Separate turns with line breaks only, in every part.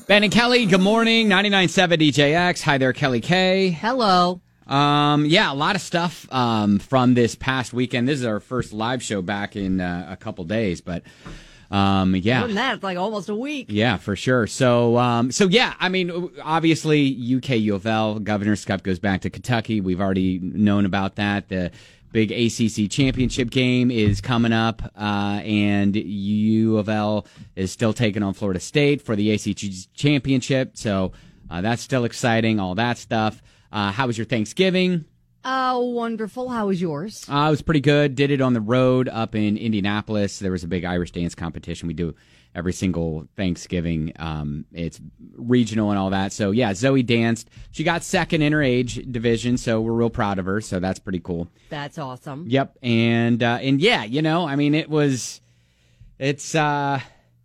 Ben and Kelly, good morning. 99.7 DJX. Hi there, Kelly K.
Hello.
Yeah, a lot of stuff from this past weekend. This is our first live show back in a couple days, but yeah.
More than that, it's like almost a week.
Yeah, for sure. So yeah, I mean, obviously, UK U of L, Governor's Cup goes back to Kentucky. We've already known about that. The big ACC championship game is coming up, and U of L is still taking on Florida State for the ACC championship. So that's still exciting, all that stuff. How was your Thanksgiving?
Wonderful. How was yours?
It was pretty good. Did it on the road up in Indianapolis. There was a big Irish dance competition we do every single Thanksgiving. It's regional and all that. So, yeah, Zoe danced. She got second in her age division, so we're real proud of her. So that's pretty cool.
That's awesome.
Yep. And yeah, you know, I mean, it's just a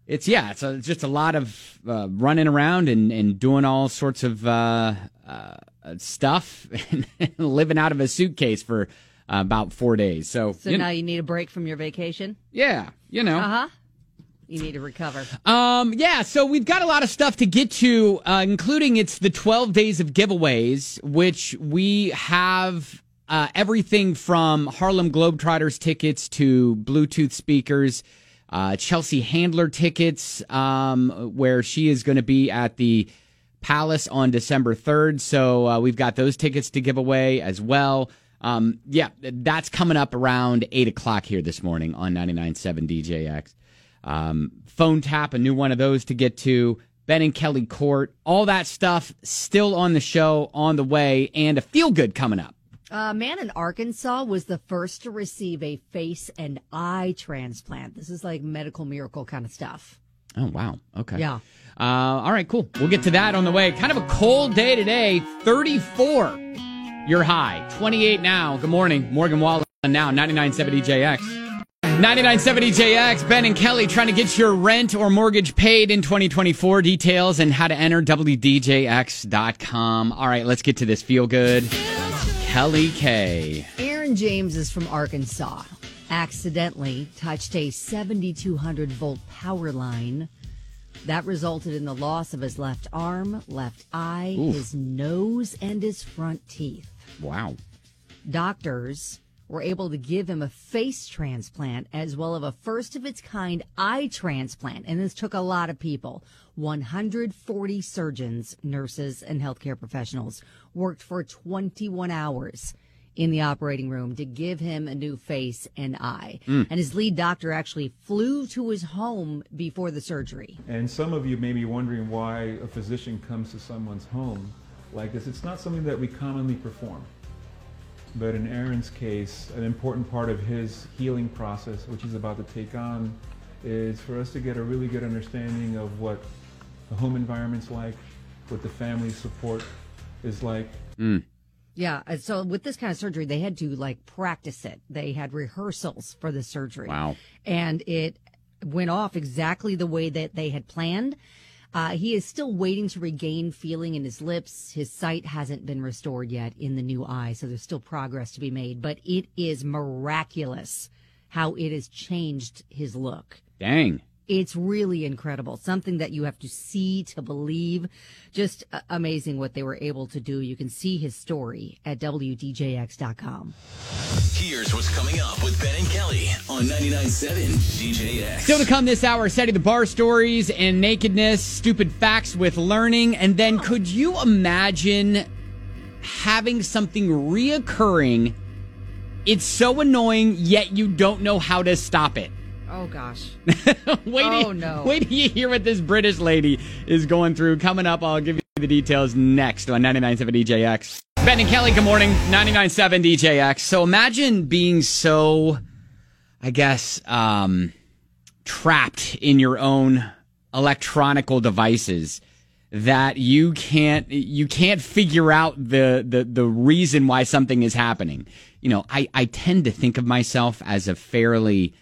lot of running around and doing all sorts of stuff and living out of a suitcase for about 4 days. So
now you need a break from your vacation?
Yeah, you know.
Uh-huh. You need to recover.
Yeah, so we've got a lot of stuff to get to, including it's the 12 days of giveaways, which we have everything from Harlem Globetrotters tickets to Bluetooth speakers, Chelsea Handler tickets, where she is going to be at the Palace on December 3rd. So we've got those tickets to give away as well. Yeah, that's coming up around 8 o'clock here this morning on 99.7 DJX. Phone tap, a new one of those to get to. Ben and Kelly Court, all that stuff still on the show, on the way, and a feel-good coming up.
A man in Arkansas was the first to receive a face and eye transplant. This is like medical miracle kind of stuff.
Oh, wow. Okay.
Yeah.
All right, cool. We'll get to that on the way. Kind of a cold day today. 34 your high. 28 now. Good morning. Morgan Wallen now. 99.7 DJX. 99.7 DJX. Ben and Kelly trying to get your rent or mortgage paid in 2024. Details and how to enter WDJX.com. All right, let's get to this feel good. Kelly K.
Aaron James is from Arkansas. Accidentally touched a 7,200 volt power line. That resulted in the loss of his left arm, left eye, his nose, and his front teeth.
Wow.
Doctors were able to give him a face transplant as well as a first-of-its-kind eye transplant. And this took a lot of people. 140 surgeons, nurses, and healthcare professionals worked for 21 hours in the operating room to give him a new face and eye. And his lead doctor actually flew to his home before the surgery.
And some of you may be wondering why a physician comes to someone's home like this. It's not something that we commonly perform. But in Aaron's case, an important part of his healing process, which he's about to take on, is for us to get a really good understanding of what the home environment's like, what the family support is like.
Yeah, so with this kind of surgery, they had to practice it. They had rehearsals for the surgery.
Wow.
And it went off exactly the way that they had planned. He is still waiting to regain feeling in his lips. His sight hasn't been restored yet in the new eye, so there's still progress to be made. But it is miraculous how it has changed his look.
Dang.
It's really incredible. Something that you have to see to believe. Just amazing what they were able to do. You can see his story at WDJX.com.
Here's what's coming up with Ben and Kelly on 99.7 DJX.
Still to come this hour, setting the bar stories and nakedness, stupid facts with learning. And then could you imagine having something reoccurring? It's so annoying, yet you don't know how to stop it.
Oh, gosh.
No. Wait till you hear what this British lady is going through. Coming up, I'll give you the details next on 99.7 DJX. Ben and Kelly, good morning. 99.7 DJX. So imagine being so, I guess, trapped in your own electronical devices that you can't figure out the reason why something is happening. You know, I tend to think of myself as a fairly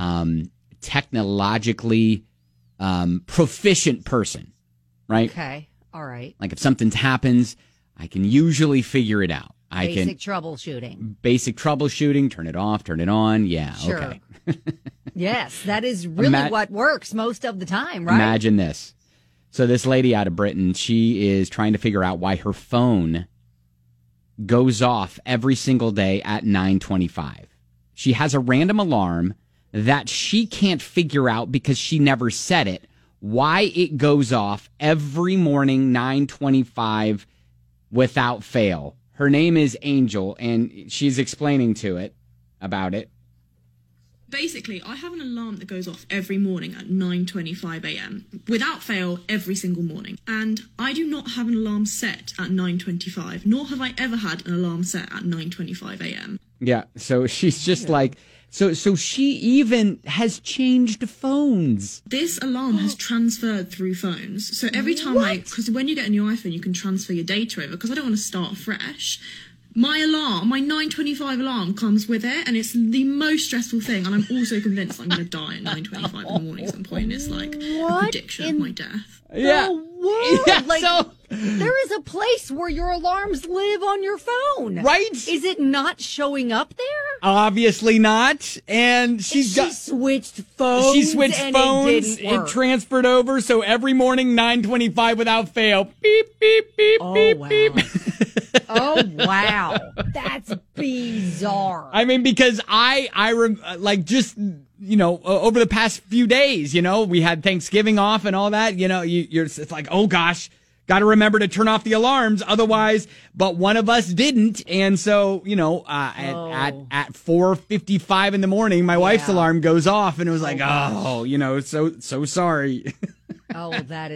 technologically proficient person, right?
Okay, all right.
Like if something happens, I can usually figure it out.
Basic troubleshooting.
Basic troubleshooting, turn it off, turn it on. Yeah,
sure.
Okay.
Yes, that is really what works most of the time, right?
Imagine this. So this lady out of Britain, she is trying to figure out why her phone goes off every single day at 9:25. She has a random alarm that she can't figure out because she never set it, why it goes off every morning 9:25 without fail. Her name is Angel, and she's explaining about it.
Basically, I have an alarm that goes off every morning at 9:25 a.m. without fail every single morning. And I do not have an alarm set at 9:25, nor have I ever had an alarm set at 9:25 a.m.
Yeah, so she's just like, so she even has changed phones.
This alarm has transferred through phones. So every time because when you get a new iPhone, you can transfer your data over, because I don't want to start fresh. My alarm, my 9:25 alarm comes with it, and it's the most stressful thing. And I'm also convinced I'm going to die at 9:25 in the morning at some point. It's like a prediction of my death.
Yeah.
Yeah, like, there is a place where your alarms live on your phone.
Right?
Is it not showing up there?
Obviously not. And
She switched phones.
She switched
and
phones.
It didn't work.
Transferred over. So every morning, 9:25 without fail. Beep, beep, beep, beep,
wow.
beep.
Oh, wow. That's bizarre.
I mean, because over the past few days, we had Thanksgiving off and all that, it's like, oh gosh, got to remember to turn off the alarms. Otherwise, but one of us didn't. And so, at 4:55 in the morning, my wife's alarm goes off, and it was like, so sorry.
That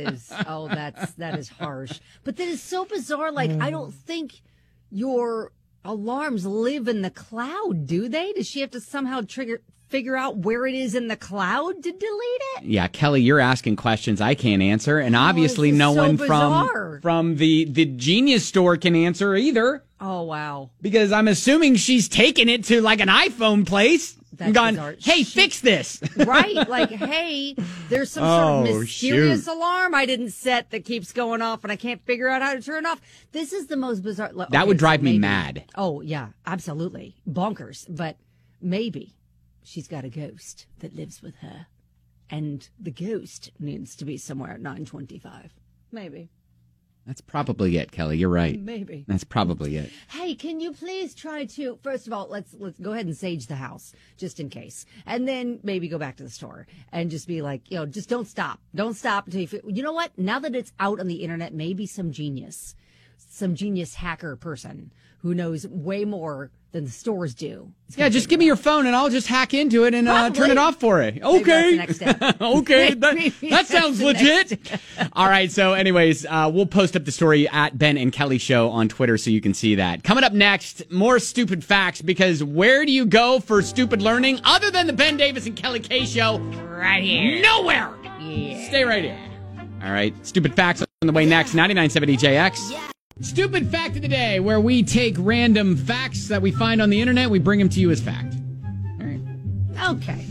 is harsh. But that is so bizarre. Like, I don't think your alarms live in the cloud, do they? Does she have to somehow figure out where it is in the cloud to delete it?
Yeah, Kelly, you're asking questions I can't answer, and obviously no one from the Genius store can answer either.
Oh, wow.
Because I'm assuming she's taken it to like an iPhone place.
That's
gone,
bizarre.
Hey, fix this.
Right. Like, hey, there's some sort of mysterious alarm I didn't set that keeps going off, and I can't figure out how to turn it off. This is the most bizarre.
That would drive me mad.
Oh, yeah, absolutely. Bonkers. But maybe she's got a ghost that lives with her, and the ghost needs to be somewhere at 9:25. Maybe.
That's probably it, Kelly. You're right.
Maybe.
That's probably it.
Hey, can you please try to, first of all, let's go ahead and sage the house, just in case. And then maybe go back to the store and just be like, just don't stop. Don't stop until you know what? Now that it's out on the internet, maybe some genius hacker person who knows way more than the stores do.
Yeah, just give me your phone and I'll just hack into it and turn it off for it. Okay.
Maybe that's the next step.
Okay. That sounds legit. All right. So anyways, we'll post up the story at Ben and Kelly Show on Twitter so you can see that. Coming up next, more stupid facts, because where do you go for stupid learning other than the Ben Davis and Kelly K Show?
Right here.
Nowhere.
Yeah.
Stay right here. All right. Stupid facts on the way next. 99.7 EJX. Yeah. Stupid fact of the day, where we take random facts that we find on the internet, we bring them to you as fact. All right.
Okay.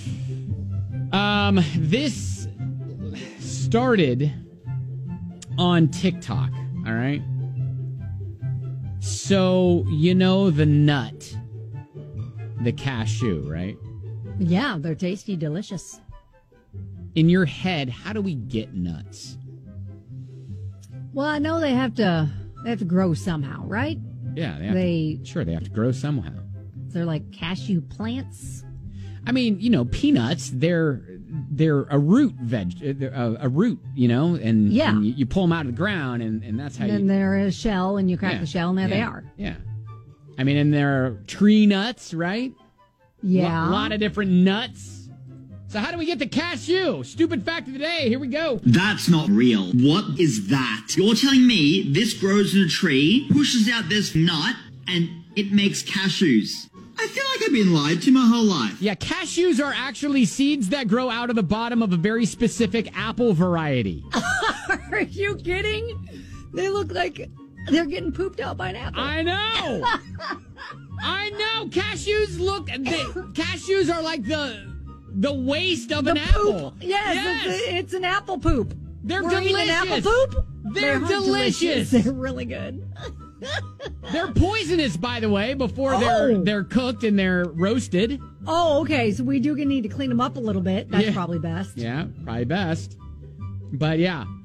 This started on TikTok. All right. So, the nut, the cashew, right?
Yeah, they're tasty, delicious.
In your head, how do we get nuts?
Well, I know they have to grow somehow, right?
Yeah, they have to grow somehow.
They're like cashew plants.
I mean, peanuts, they're a root a root, and you pull them out of the ground, and that's how
then they're a shell, and you crack the shell, and there they are.
Yeah. I mean, and there are tree nuts, right?
Yeah.
A lot of different nuts. So how do we get the cashew? Stupid fact of the day. Here we go.
That's not real. What is that? You're telling me this grows in a tree, pushes out this nut, and it makes cashews. I feel like I've been lied to my whole life.
Yeah, cashews are actually seeds that grow out of the bottom of a very specific apple variety.
Are you kidding? They look like they're getting pooped out by an apple.
I know. I know. Cashews are like the waste of an apple.
Yes. It's an apple poop.
We're
delicious.
eating
apple poop?
They're delicious.
They're really good.
They're poisonous, by the way, before they're cooked and they're roasted.
Oh, okay. So we do need to clean them up a little bit. That's probably best.
Yeah, probably best. But yeah,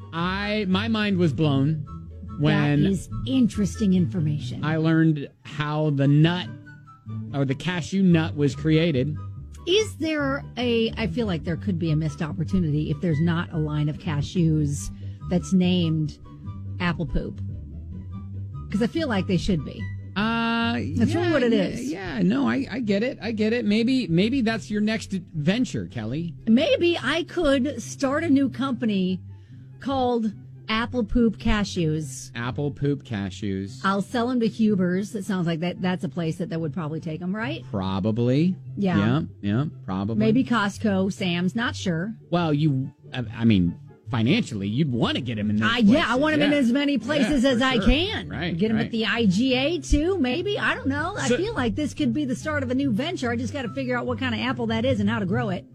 My mind was blown when
that is interesting information.
I learned how the nut or the cashew nut was created.
Is there I feel like there could be a missed opportunity if there's not a line of cashews that's named apple poop. Because I feel like they should be. That's really what it is.
Yeah, no, I get it. I get it. Maybe that's your next venture, Kelly.
Maybe I could start a new company called Apple Poop Cashews.
Apple Poop Cashews.
I'll sell them to Huber's. It sounds like that's a place that would probably take them, right?
Probably.
Yeah.
Yeah, probably.
Maybe Costco, Sam's, not sure.
Well, I mean, financially, you'd want to get him in those places.
Yeah, I want him in as many places as I can.
Right.
Get him
right.
at the IGA, too, maybe. I don't know. I feel like this could be the start of a new venture. I just got to figure out what kind of apple that is and how to grow it.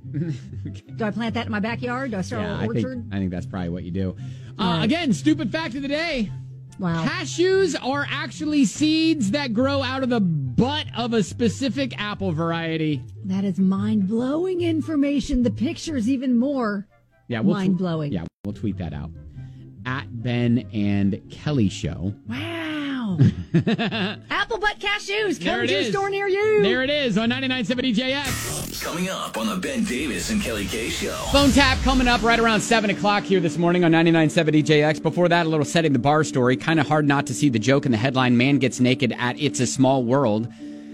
Do I plant that in my backyard? Do I start an orchard?
I think that's probably what you do. Again, stupid fact of the day.
Wow.
Cashews are actually seeds that grow out of the butt of a specific apple variety.
That is mind-blowing information. The picture's even more mind-blowing.
We'll tweet that out. At Ben and Kelly Show.
Wow. Apple butt cashews. Come to a
is.
store near you.
There it is on 99.7 DJX.
Coming up on the Ben Davis and Kelly K Show.
Phone tap coming up right around 7 o'clock here this morning on 99.7 DJX. Before that, a little setting the bar story. Kind of hard not to see the joke in the headline, man gets naked at It's a Small World.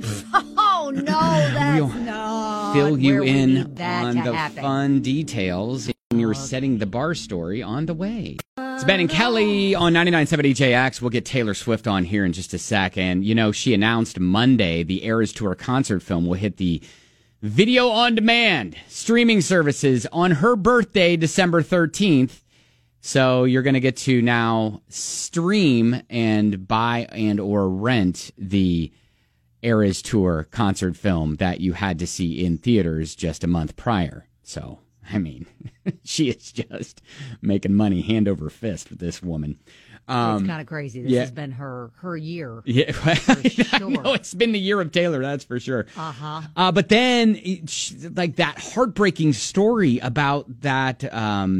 Oh, no. That's no.
Fill you
Where we
in
need that
on
to
the
happen.
fun details in your setting the bar story on the way. It's Ben and Kelly on 99.7 DJX. We'll get Taylor Swift on here in just a sec. And, she announced Monday the Eras Tour concert film will hit the video on demand streaming services on her birthday, December 13th. So you're going to get to now stream and buy and or rent the Eras Tour concert film that you had to see in theaters just a month prior. So, I mean, she is just making money hand over fist with this woman.
It's kind of crazy. This has been her year.
Yeah,
sure.
No, it's been the year of Taylor, that's for sure.
Uh-huh.
But then, like that heartbreaking story about that that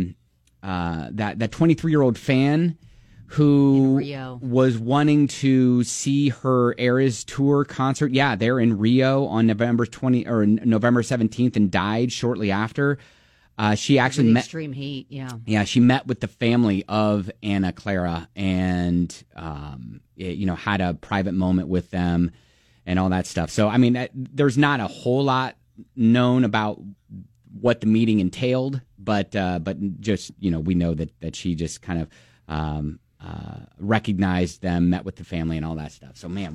23-year-old fan who was wanting to see her Eras Tour concert. Yeah, they're in Rio on November 17th and died shortly after. She actually met
extreme heat.
Yeah, she met with the family of Anna Clara and had a private moment with them and all that stuff. So I mean, there's not a whole lot known about what the meeting entailed, but just we know that she just kind of recognized them, met with the family, and all that stuff. So man,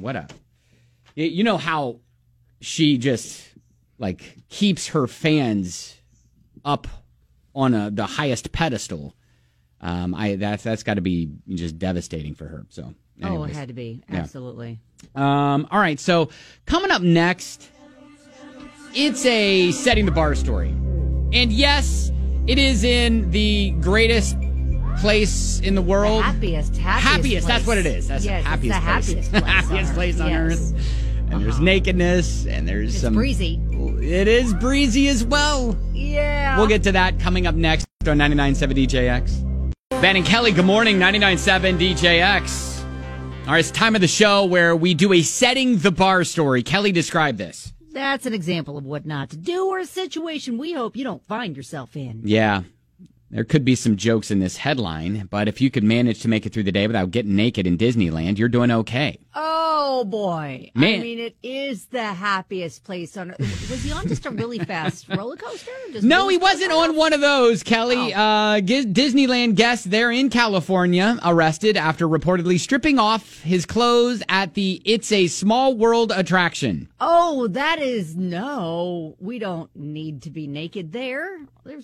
how she just like keeps her fans up on the highest pedestal. That's got to be just devastating for her. So, anyways.
It had to be absolutely.
All right, so coming up next, it's a setting the bar story, and yes, it is in the greatest place in the world.
Happiest.
That's what it is. That's
yes,
the happiest
place.
Happiest place on earth. And there's nakedness, and there's some
breezy.
It is breezy as well.
Yeah.
We'll get to that coming up next on 99.7 DJX. Ben and Kelly, good morning, 99.7 DJX. All right, it's time of the show where we do a setting the bar story. Kelly, describe this.
That's an example of what not to do or a situation we hope you don't find yourself in.
Yeah. There could be some jokes in this headline, but if you could manage to make it through the day without getting naked in Disneyland, you're doing okay.
Oh, boy.
Man.
I mean, it is the happiest place on earth. Was he on just a really fast roller coaster?
No, he wasn't on one of those, Kelly. Disneyland guest there in California arrested after reportedly stripping off his clothes at the It's a Small World attraction.
Oh, that is no. We don't need to be naked there.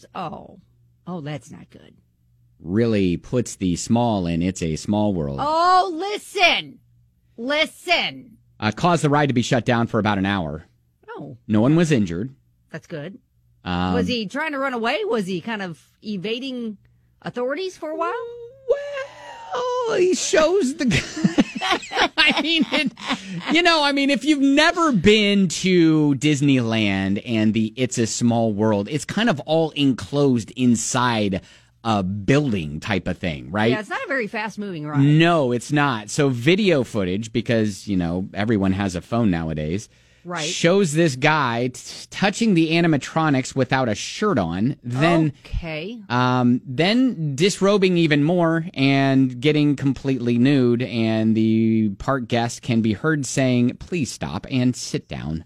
Oh, that's not good.
Really puts the small in It's a Small World.
Oh, listen.
Caused the ride to be shut down for about an hour.
Oh.
No one was injured.
That's good. Was he trying to run away? Was he kind of evading authorities for a while?
Well, he shows the... I mean, if you've never been to Disneyland and the It's a Small World, it's kind of all enclosed inside a building type of thing, right?
Yeah, it's not a very fast-moving ride.
No, it's not. So video footage, because, everyone has a phone nowadays,
Right.
shows this guy touching the animatronics without a shirt on, then disrobing even more and getting completely nude, and the park guest can be heard saying, "Please stop and sit down."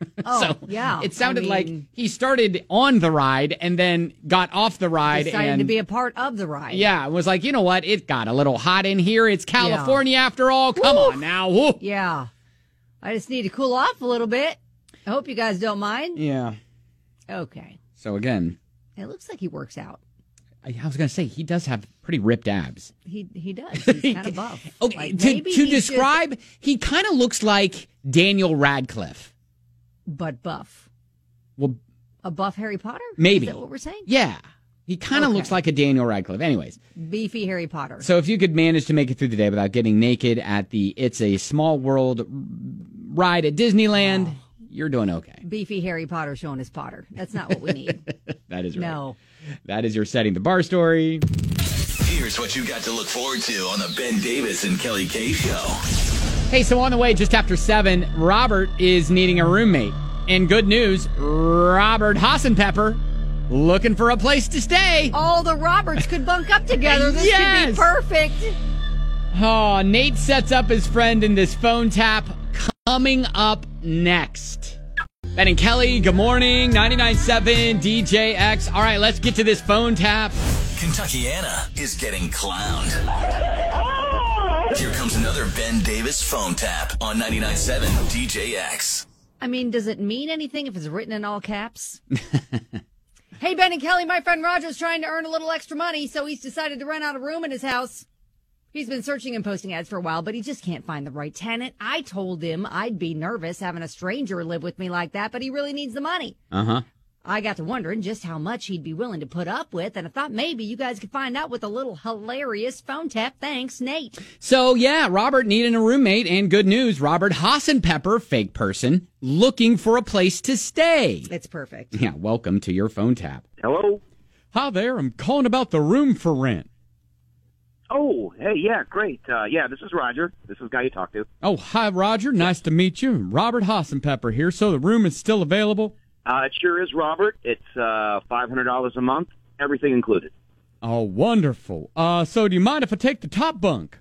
It sounded like he started on the ride and then got off the ride
decided to be a part of the ride.
Yeah, it was like, you know what? It got a little hot in here. It's California after all. Come on now. Woo.
Yeah. I just need to cool off a little bit. I hope you guys don't mind.
Yeah.
Okay.
So again,
it looks like he works out.
I was going to say, he does have pretty ripped abs.
He does. He's kind of buff.
Okay,
Like,
to
maybe
describe, he kind of looks like Daniel Radcliffe.
But buff.
Well,
a buff Harry Potter?
Maybe.
Is that what we're saying?
Yeah. He kind of looks like a Daniel Radcliffe. Anyways.
Beefy Harry Potter.
So if you could manage to make it through the day without getting naked at the It's a Small World ride at Disneyland, you're doing okay.
Beefy Harry Potter showing his Potter. That's not what we need.
That is right.
No.
That is your Setting the Bar story.
Here's what you got to look forward to on the Ben Davis and Kelly K Show.
Hey, so on the way, just after 7, Robert is needing a roommate. And good news, Robert Hassenpepper looking for a place to stay.
All the Roberts could bunk up together. This could be perfect.
Oh, Nate sets up his friend in this phone tap. Coming up next. Ben and Kelly, good morning. 99.7 DJX. All right, let's get to this phone tap.
Kentuckiana is getting clowned. Here comes another Ben Davis phone tap on 99.7 DJX.
I mean, does it mean anything if it's written in all caps? Hey, Ben and Kelly, my friend Roger's trying to earn a little extra money, so he's decided to rent out a room in his house. He's been searching and posting ads for a while, but he just can't find the right tenant. I told him I'd be nervous having a stranger live with me like that, but he really needs the money.
Uh-huh.
I got to wondering just how much he'd be willing to put up with, and I thought maybe you guys could find out with a little hilarious phone tap. Thanks, Nate.
So, yeah, Robert needing a roommate, and good news, Robert Hassenpepper, fake person, looking for a place to stay.
It's perfect.
Yeah, welcome to your phone tap.
Hello?
Hi there, I'm calling about the room for rent.
Oh, hey, yeah, great. Yeah, this is Roger. This is the guy you talked to.
Oh, hi, Roger. Nice to meet you. Robert Hassenpepper here. So the room is still available?
It sure is, Robert. It's $500 a month, everything included.
Oh, wonderful. So do you mind if I take the top bunk?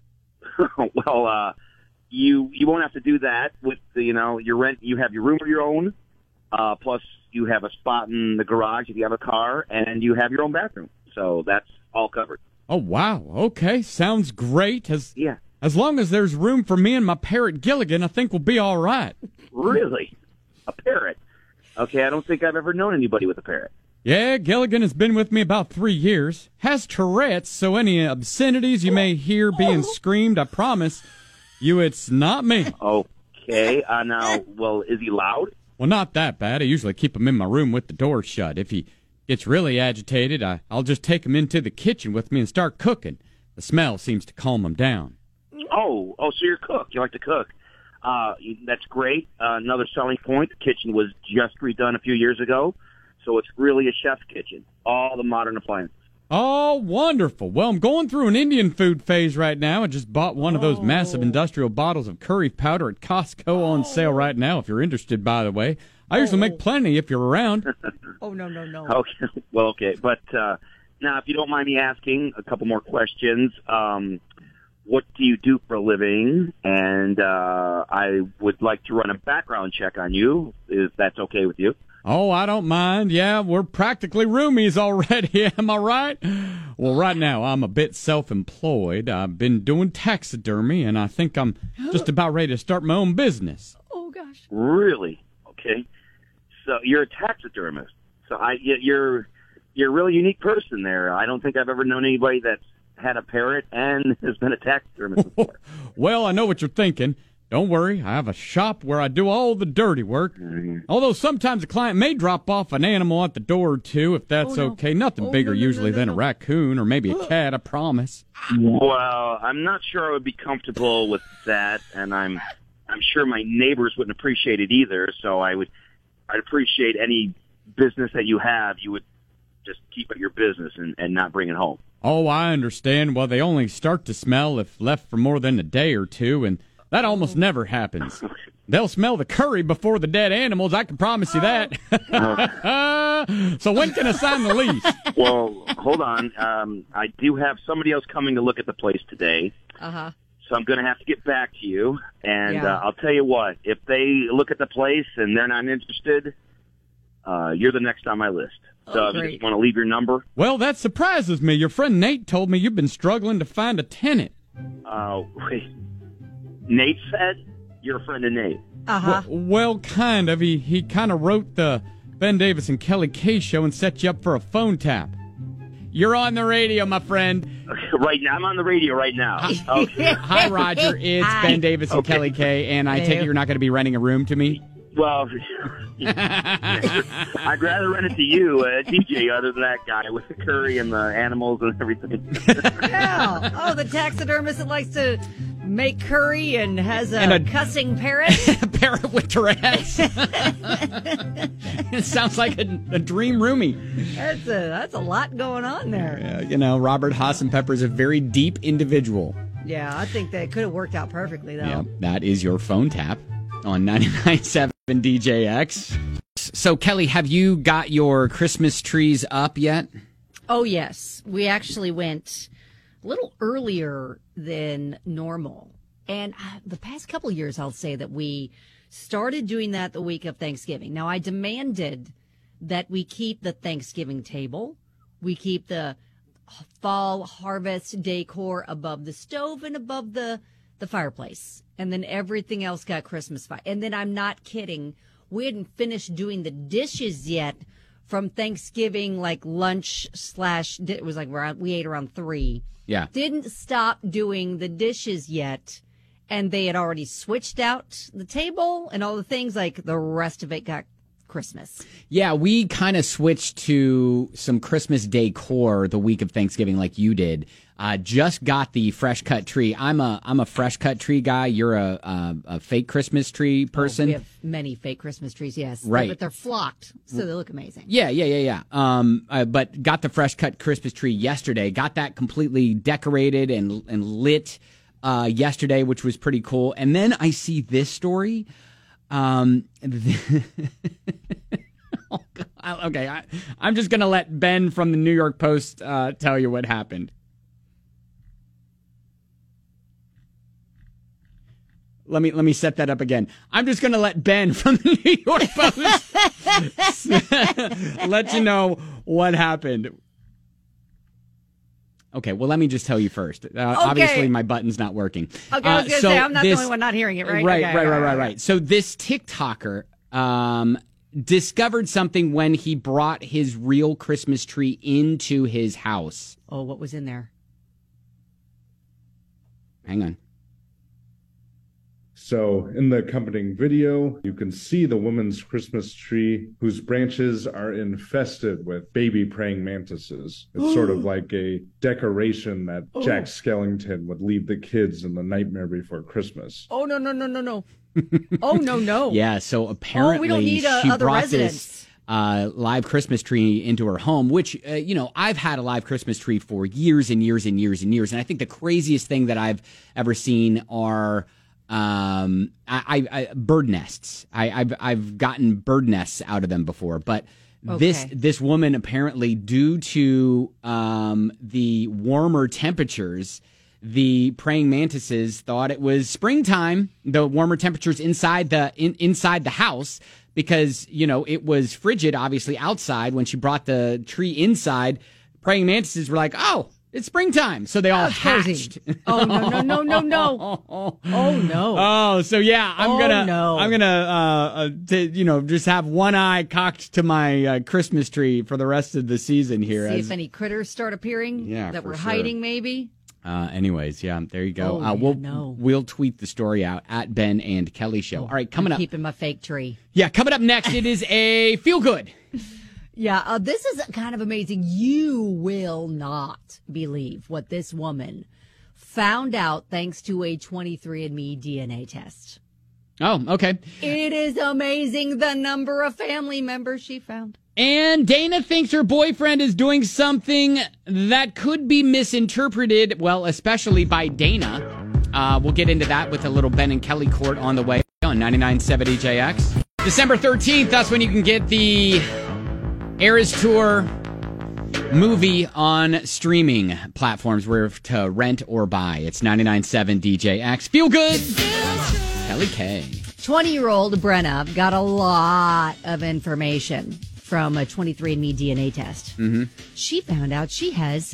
Well, you won't have to do that with the, your rent. You have your room of your own, plus you have a spot in the garage if you have a car, and you have your own bathroom. So that's all covered.
Oh, wow. Okay, sounds great. As long as there's room for me and my parrot Gilligan, I think we'll be all right.
Really? A parrot? Okay, I don't think I've ever known anybody with a parrot.
Yeah, Gilligan has been with me about 3 years. Has Tourette's, so any obscenities you may hear being screamed, I promise you it's not me.
Okay, now, well, is he loud?
Well, not that bad. I usually keep him in my room with the door shut. If he gets really agitated, I'll just take him into the kitchen with me and start cooking. The smell seems to calm him down.
Oh, so you're a cook. You like to cook. That's great. Another selling point, the kitchen was just redone a few years ago, so it's really a chef's kitchen. All the modern appliances.
Oh, wonderful. Well, I'm going through an Indian food phase right now. I just bought one of those massive industrial bottles of curry powder at Costco on sale right now, if you're interested, by the way. I usually make plenty if you're around.
Oh, no.
Okay. Well, okay. But now, if you don't mind me asking a couple more questions, what do you do for a living? And I would like to run a background check on you, if that's okay with you.
Oh, I don't mind. Yeah, we're practically roomies already, am I right? Well, right now, I'm a bit self-employed. I've been doing taxidermy, and I think I'm just about ready to start my own business.
Oh, gosh.
Really? Okay. So you're a taxidermist. So you're a really unique person there. I don't think I've ever known anybody that's had a parrot and has been a taxidermist before.
Well, I know what you're thinking. Don't worry, I have a shop where I do all the dirty work. Mm-hmm. Although sometimes a client may drop off an animal at the door or two, if that's okay. Nothing bigger usually than a raccoon or maybe a cat, I promise.
Well, I'm not sure I would be comfortable with that, and I'm sure my neighbors wouldn't appreciate it either, so I'd appreciate any business that you have, you would just keep it your business and not bring it home.
Oh, I understand. Well, they only start to smell if left for more than a day or two, and that almost never happens. They'll smell the curry before the dead animals, I can promise you that. So when can I sign the lease?
Well, hold on. I do have somebody else coming to look at the place today.
Uh-huh.
So I'm going to have to get back to you. And
Yeah.
I'll tell you what, if they look at the place and they're not interested, you're the next on my list. So if you
great.
just want to leave your number.
Well, that surprises me. Your friend Nate told me you've been struggling to find a tenant.
Wait. Nate said? You're a friend of Nate.
Uh-huh.
Well, kind of. He kind of wrote the Ben Davis and Kelly K show and set you up for a phone tap. You're on the radio, my friend.
Right now, I'm on the radio right now. Okay.
Hi, Roger. It's Ben Davis and Kelly K, and I take it you're not going to be renting a room to me?
Well, I'd rather rent it to you, DJ, other than that guy with the curry and the animals and everything.
Yeah. Oh, the taxidermist that likes to make curry and has
And
a
a-
cussing parrot.
A parrot with Tourette's. It sounds like a dream roomie.
That's a lot going on there.
Robert Hassenpepper's a very deep individual.
Yeah, I think that could have worked out perfectly, though.
Yeah, that is your phone tap on 99.7 DJX. So, Kelly, have you got your Christmas trees up yet?
Oh, yes. We actually went a little earlier than normal. And the past couple years, I'll say that we started doing that the week of Thanksgiving. Now, I demanded that we keep the Thanksgiving table. We keep the fall harvest decor above the stove and above the fireplace. And then everything else got Christmas fire. And then I'm not kidding. We hadn't finished doing the dishes yet from Thanksgiving, like lunch / it was like we ate around 3.
Yeah.
Didn't stop doing the dishes yet. And they had already switched out the table and all the things, like the rest of it got Christmas.
Yeah, we kind of switched to some Christmas decor the week of Thanksgiving like you did. Just got the fresh cut tree. I'm a fresh cut tree guy. You're a fake Christmas tree person.
We have many fake Christmas trees, yes.
Right.
But they're flocked, so they look amazing.
Yeah. But got the fresh cut Christmas tree yesterday. Got that completely decorated and lit yesterday, which was pretty cool. And then I see this story. Okay, I'm just gonna let Ben from the New York Post tell you what happened. Let me set that up again. I'm just gonna let Ben from the New York Post let you know what happened. Okay, well, let me just tell you first. Obviously, my button's not working.
Okay, I was going to say, I'm not the only one not hearing it, right?
Right. So this TikToker discovered something when he brought his real Christmas tree into his house.
Oh, what was in there?
Hang on.
So in the accompanying video, you can see the woman's Christmas tree whose branches are infested with baby praying mantises. It's sort of like a decoration that Jack Skellington would leave the kids in The Nightmare Before Christmas.
Oh, no. Oh, no.
Yeah, so apparently
we don't need
she
other
brought
residents.
this live Christmas tree into her home, which, I've had a live Christmas tree for years and years and years and years. And I think the craziest thing that I've ever seen are bird nests. I've gotten bird nests out of them before, but this woman apparently, due to the warmer temperatures, the praying mantises thought it was springtime. The warmer temperatures inside the house, because it was frigid, obviously outside. When she brought the tree inside, praying mantises were like, "Oh, it's springtime," so they all hatched.
Oh, no. Oh, no.
Oh, so yeah, I'm gonna just have one eye cocked to my Christmas tree for the rest of the season here.
See if any critters start appearing that we're hiding, maybe.
Anyways, yeah, there you go.
Oh,
we'll tweet the story out at Ben and Kelly Show. All right, coming up.
Keeping my fake tree.
Yeah, coming up next, it is a feel good.
Yeah, this is kind of amazing. You will not believe what this woman found out thanks to a 23andMe DNA test.
Oh, okay.
It is amazing the number of family members she found.
And Dana thinks her boyfriend is doing something that could be misinterpreted, well, especially by Dana. We'll get into that with a little Ben and Kelly Court on the way on 99.7 DJX. December 13th, that's when you can get the Eras Tour movie on streaming platforms where to rent or buy. It's 99.7 DJX. Feel good. Kelly K.
20-year-old Brenna got a lot of information from a 23andMe DNA test.
Mm-hmm.
She found out she has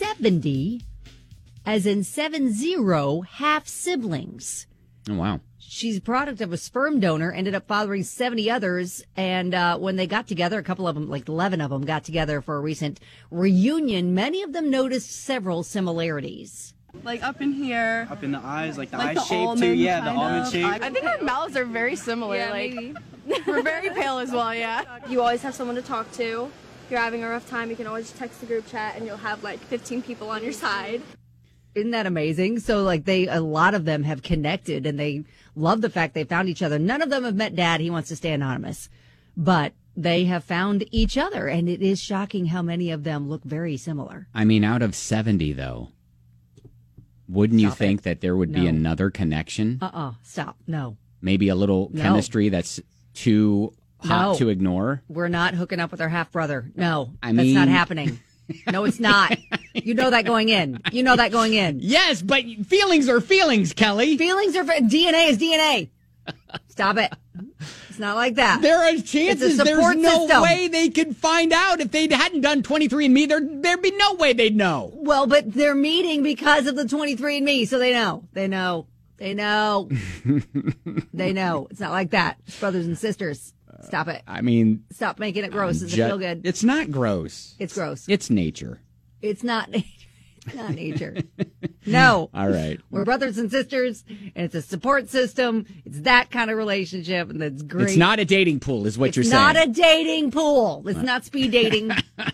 70, as in 70, half-siblings.
Oh, wow.
She's a product of a sperm donor, ended up fathering 70 others. And when they got together, a couple of them, like 11 of them, got together for a recent reunion. Many of them noticed several similarities.
Like up in here.
Up in the eyes, like the
like
eye
the
shape
almond
too. Yeah, the
kind
almond
of.
shape.
I think our mouths are very similar.
Yeah,
like
maybe.
we're very pale as well, yeah.
You always have someone to talk to. If you're having a rough time, you can always text the group chat and you'll have like 15 people on your side.
Isn't that amazing? So like a lot of them have connected and they love the fact they found each other. None of them have met Dad. He wants to stay anonymous, but they have found each other. And it is shocking how many of them look very similar.
I mean, out of 70, though, wouldn't you
Stop
think
it.
that there would be
No.
another connection?
Stop. No,
Maybe a little
No.
chemistry that's too hot
No.
to ignore?
we're not hooking up with our half brother. No,
I
that's not
mean-
happening. No, it's not. You know that going in. You know that going in.
Yes, but feelings are feelings, Kelly.
Feelings are DNA is DNA. Stop it. It's not like that.
There are
It's
chances
a
there's
support
no
system.
way they could find out. If they hadn't done 23andMe, there'd be no way they'd know.
Well, but they're meeting because of the 23andMe, so they know. They know. They know. They know. It's not like that. It's brothers and sisters. Stop it.
I mean,
Stop making it gross. Does it
ju-
feel good?
It's not gross.
It's gross.
It's nature.
It's not nature. It's not nature. No.
All right.
We're brothers and sisters, and it's a support system. It's that kind of relationship, and that's great.
It's not a dating pool, is what you're
It's
saying.
not a dating pool. It's not speed dating.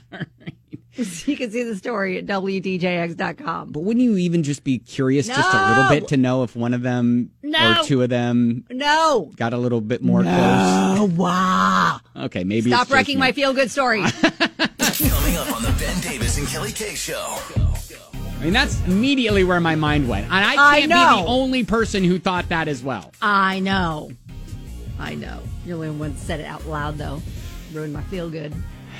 You can see the story at WDJX.com.
But wouldn't you even just be curious just a little
No.
bit to know if one of them
No.
or two of them
No.
got a little bit more close?
Oh, wow.
Okay, maybe
Stop
it's just
wrecking
me.
my feel-good story.
Coming up on the Ben Davis and Kelly K Show.
I mean, that's immediately where my mind went. And I
I
can't be
know.
the only person who thought that as well.
I know. You're the only one that said it out loud, though. Ruined my feel-good.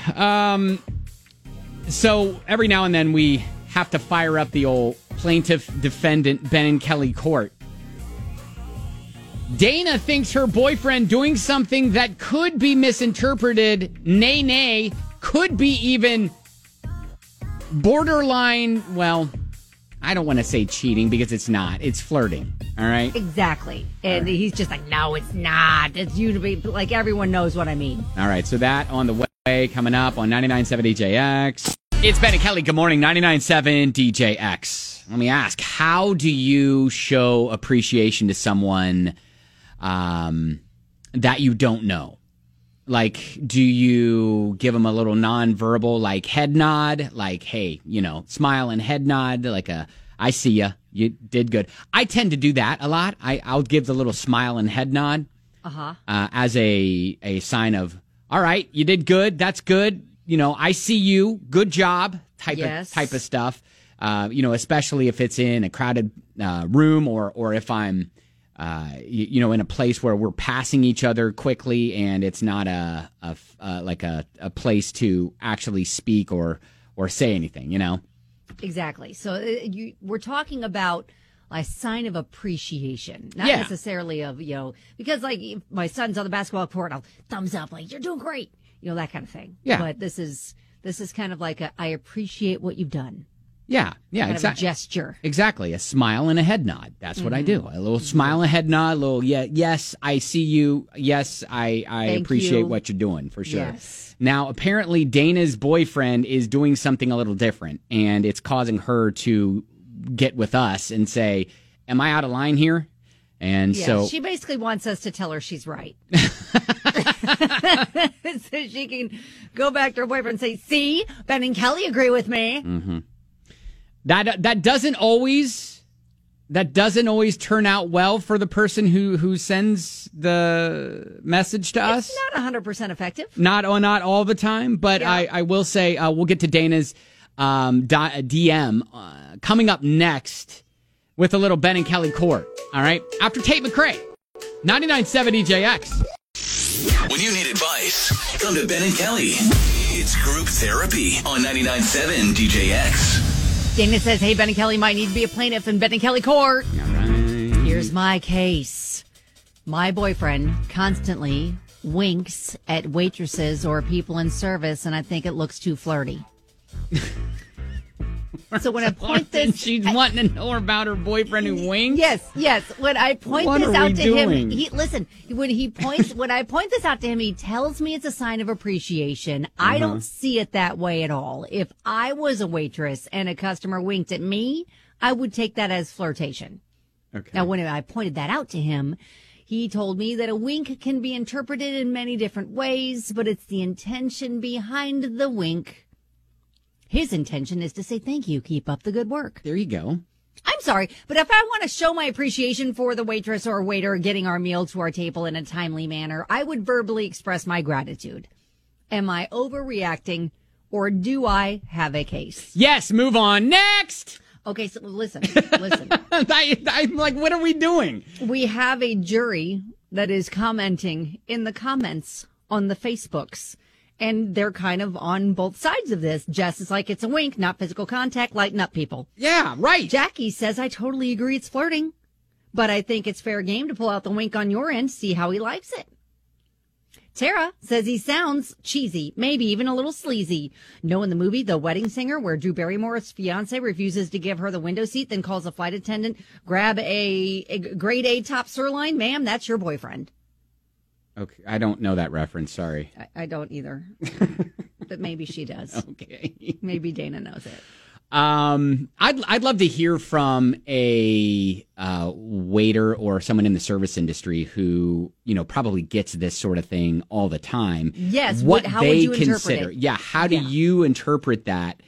So every now and then we have to fire up the old plaintiff-defendant Ben and Kelly Court. Dana thinks her boyfriend doing something that could be misinterpreted, nay, could be even borderline, well, I don't want to say cheating because it's not. It's flirting, all right?
Exactly. And he's just like, no, it's not. It's you to be, like, everyone knows what I mean.
All right, so that on the way, coming up on 99.7 DJX. It's Ben and Kelly. Good morning, 99.7 DJX. Let me ask, how do you show appreciation to someone that you don't know? Like, do you give them a little nonverbal, like, head nod? Like, hey, smile and head nod, like I see ya. You did good. I tend to do that a lot. I'll give the little smile and head nod as a sign of, all right, you did good. That's good. I see you. Good job. Type of stuff. Especially if it's in a crowded room or if I'm, in a place where we're passing each other quickly and it's not a place to actually speak or say anything.
Exactly. So we're talking about a sign of appreciation, not
Yeah.
necessarily of, because like if my son's on the basketball court, I'll thumbs up, like, you're doing great, that kind of thing.
Yeah.
But this is kind of like I appreciate what you've done.
Yeah,
Kind of a
exactly.
gesture.
Exactly. A smile and a head nod. That's what I do. A little smile and a head nod, a little, yes, I see you. Yes, I
Thank
appreciate
you.
what you're doing, for sure.
Yes.
Now, apparently Dana's boyfriend is doing something a little different, and it's causing her to get with us and say, am I out of line here? And
Yeah,
so
she basically wants us to tell her she's right. So she can go back to her boyfriend and say, see, Ben and Kelly agree with me.
that doesn't always that doesn't always turn out well for the person who sends the message to us.
It's not 100% effective.
Not all the time, but
Yeah.
I will say we'll get to Dana's DM coming up next with a little Ben and Kelly Court. All right, after Tate McRae, 99.7 DJX.
When you need advice, come to Ben and Kelly. It's group therapy on 99.7 DJX.
Dana says, hey, Ben and Kelly might need to be a plaintiff in Ben and Kelly Court.
All right.
Here's my case. My boyfriend constantly winks at waitresses or people in service, and I think it looks too flirty. So when I point this...
She's wanting to know about her boyfriend who winks?
Yes. When I point
What
this
are
out
we
to
doing?
him, when I point this out to him, he tells me it's a sign of appreciation. I don't see it that way at all. If I was a waitress and a customer winked at me, I would take that as flirtation.
Okay.
Now, when I pointed that out to him, he told me that a wink can be interpreted in many different ways, but it's the intention behind the wink. His intention is to say thank you, keep up the good work.
There you go.
I'm sorry, but if I want to show my appreciation for the waitress or waiter getting our meal to our table in a timely manner, I would verbally express my gratitude. Am I overreacting, or do I have a case?
Yes, move on. Next!
Okay, so listen.
I'm like, what are we doing?
We have a jury that is commenting in the comments on the Facebooks. And they're kind of on both sides of this. Jess is like, it's a wink, not physical contact. Lighten up, people.
Yeah, right.
Jackie says, I totally agree it's flirting. But I think it's fair game to pull out the wink on your end, see how he likes it. Tara says he sounds cheesy, maybe even a little sleazy. Know in the movie The Wedding Singer, where Drew Barrymore's fiance refuses to give her the window seat, then calls a flight attendant, grab a grade A top sirloin. Ma'am, that's your boyfriend.
Okay, I don't know that reference. Sorry.
I don't either, but maybe she does.
Okay.
Maybe Dana knows it.
I'd love to hear from a waiter or someone in the service industry who, probably gets this sort of thing all the time.
Yes. How
they
would you
consider.
interpret it?
Yeah. How do you interpret that?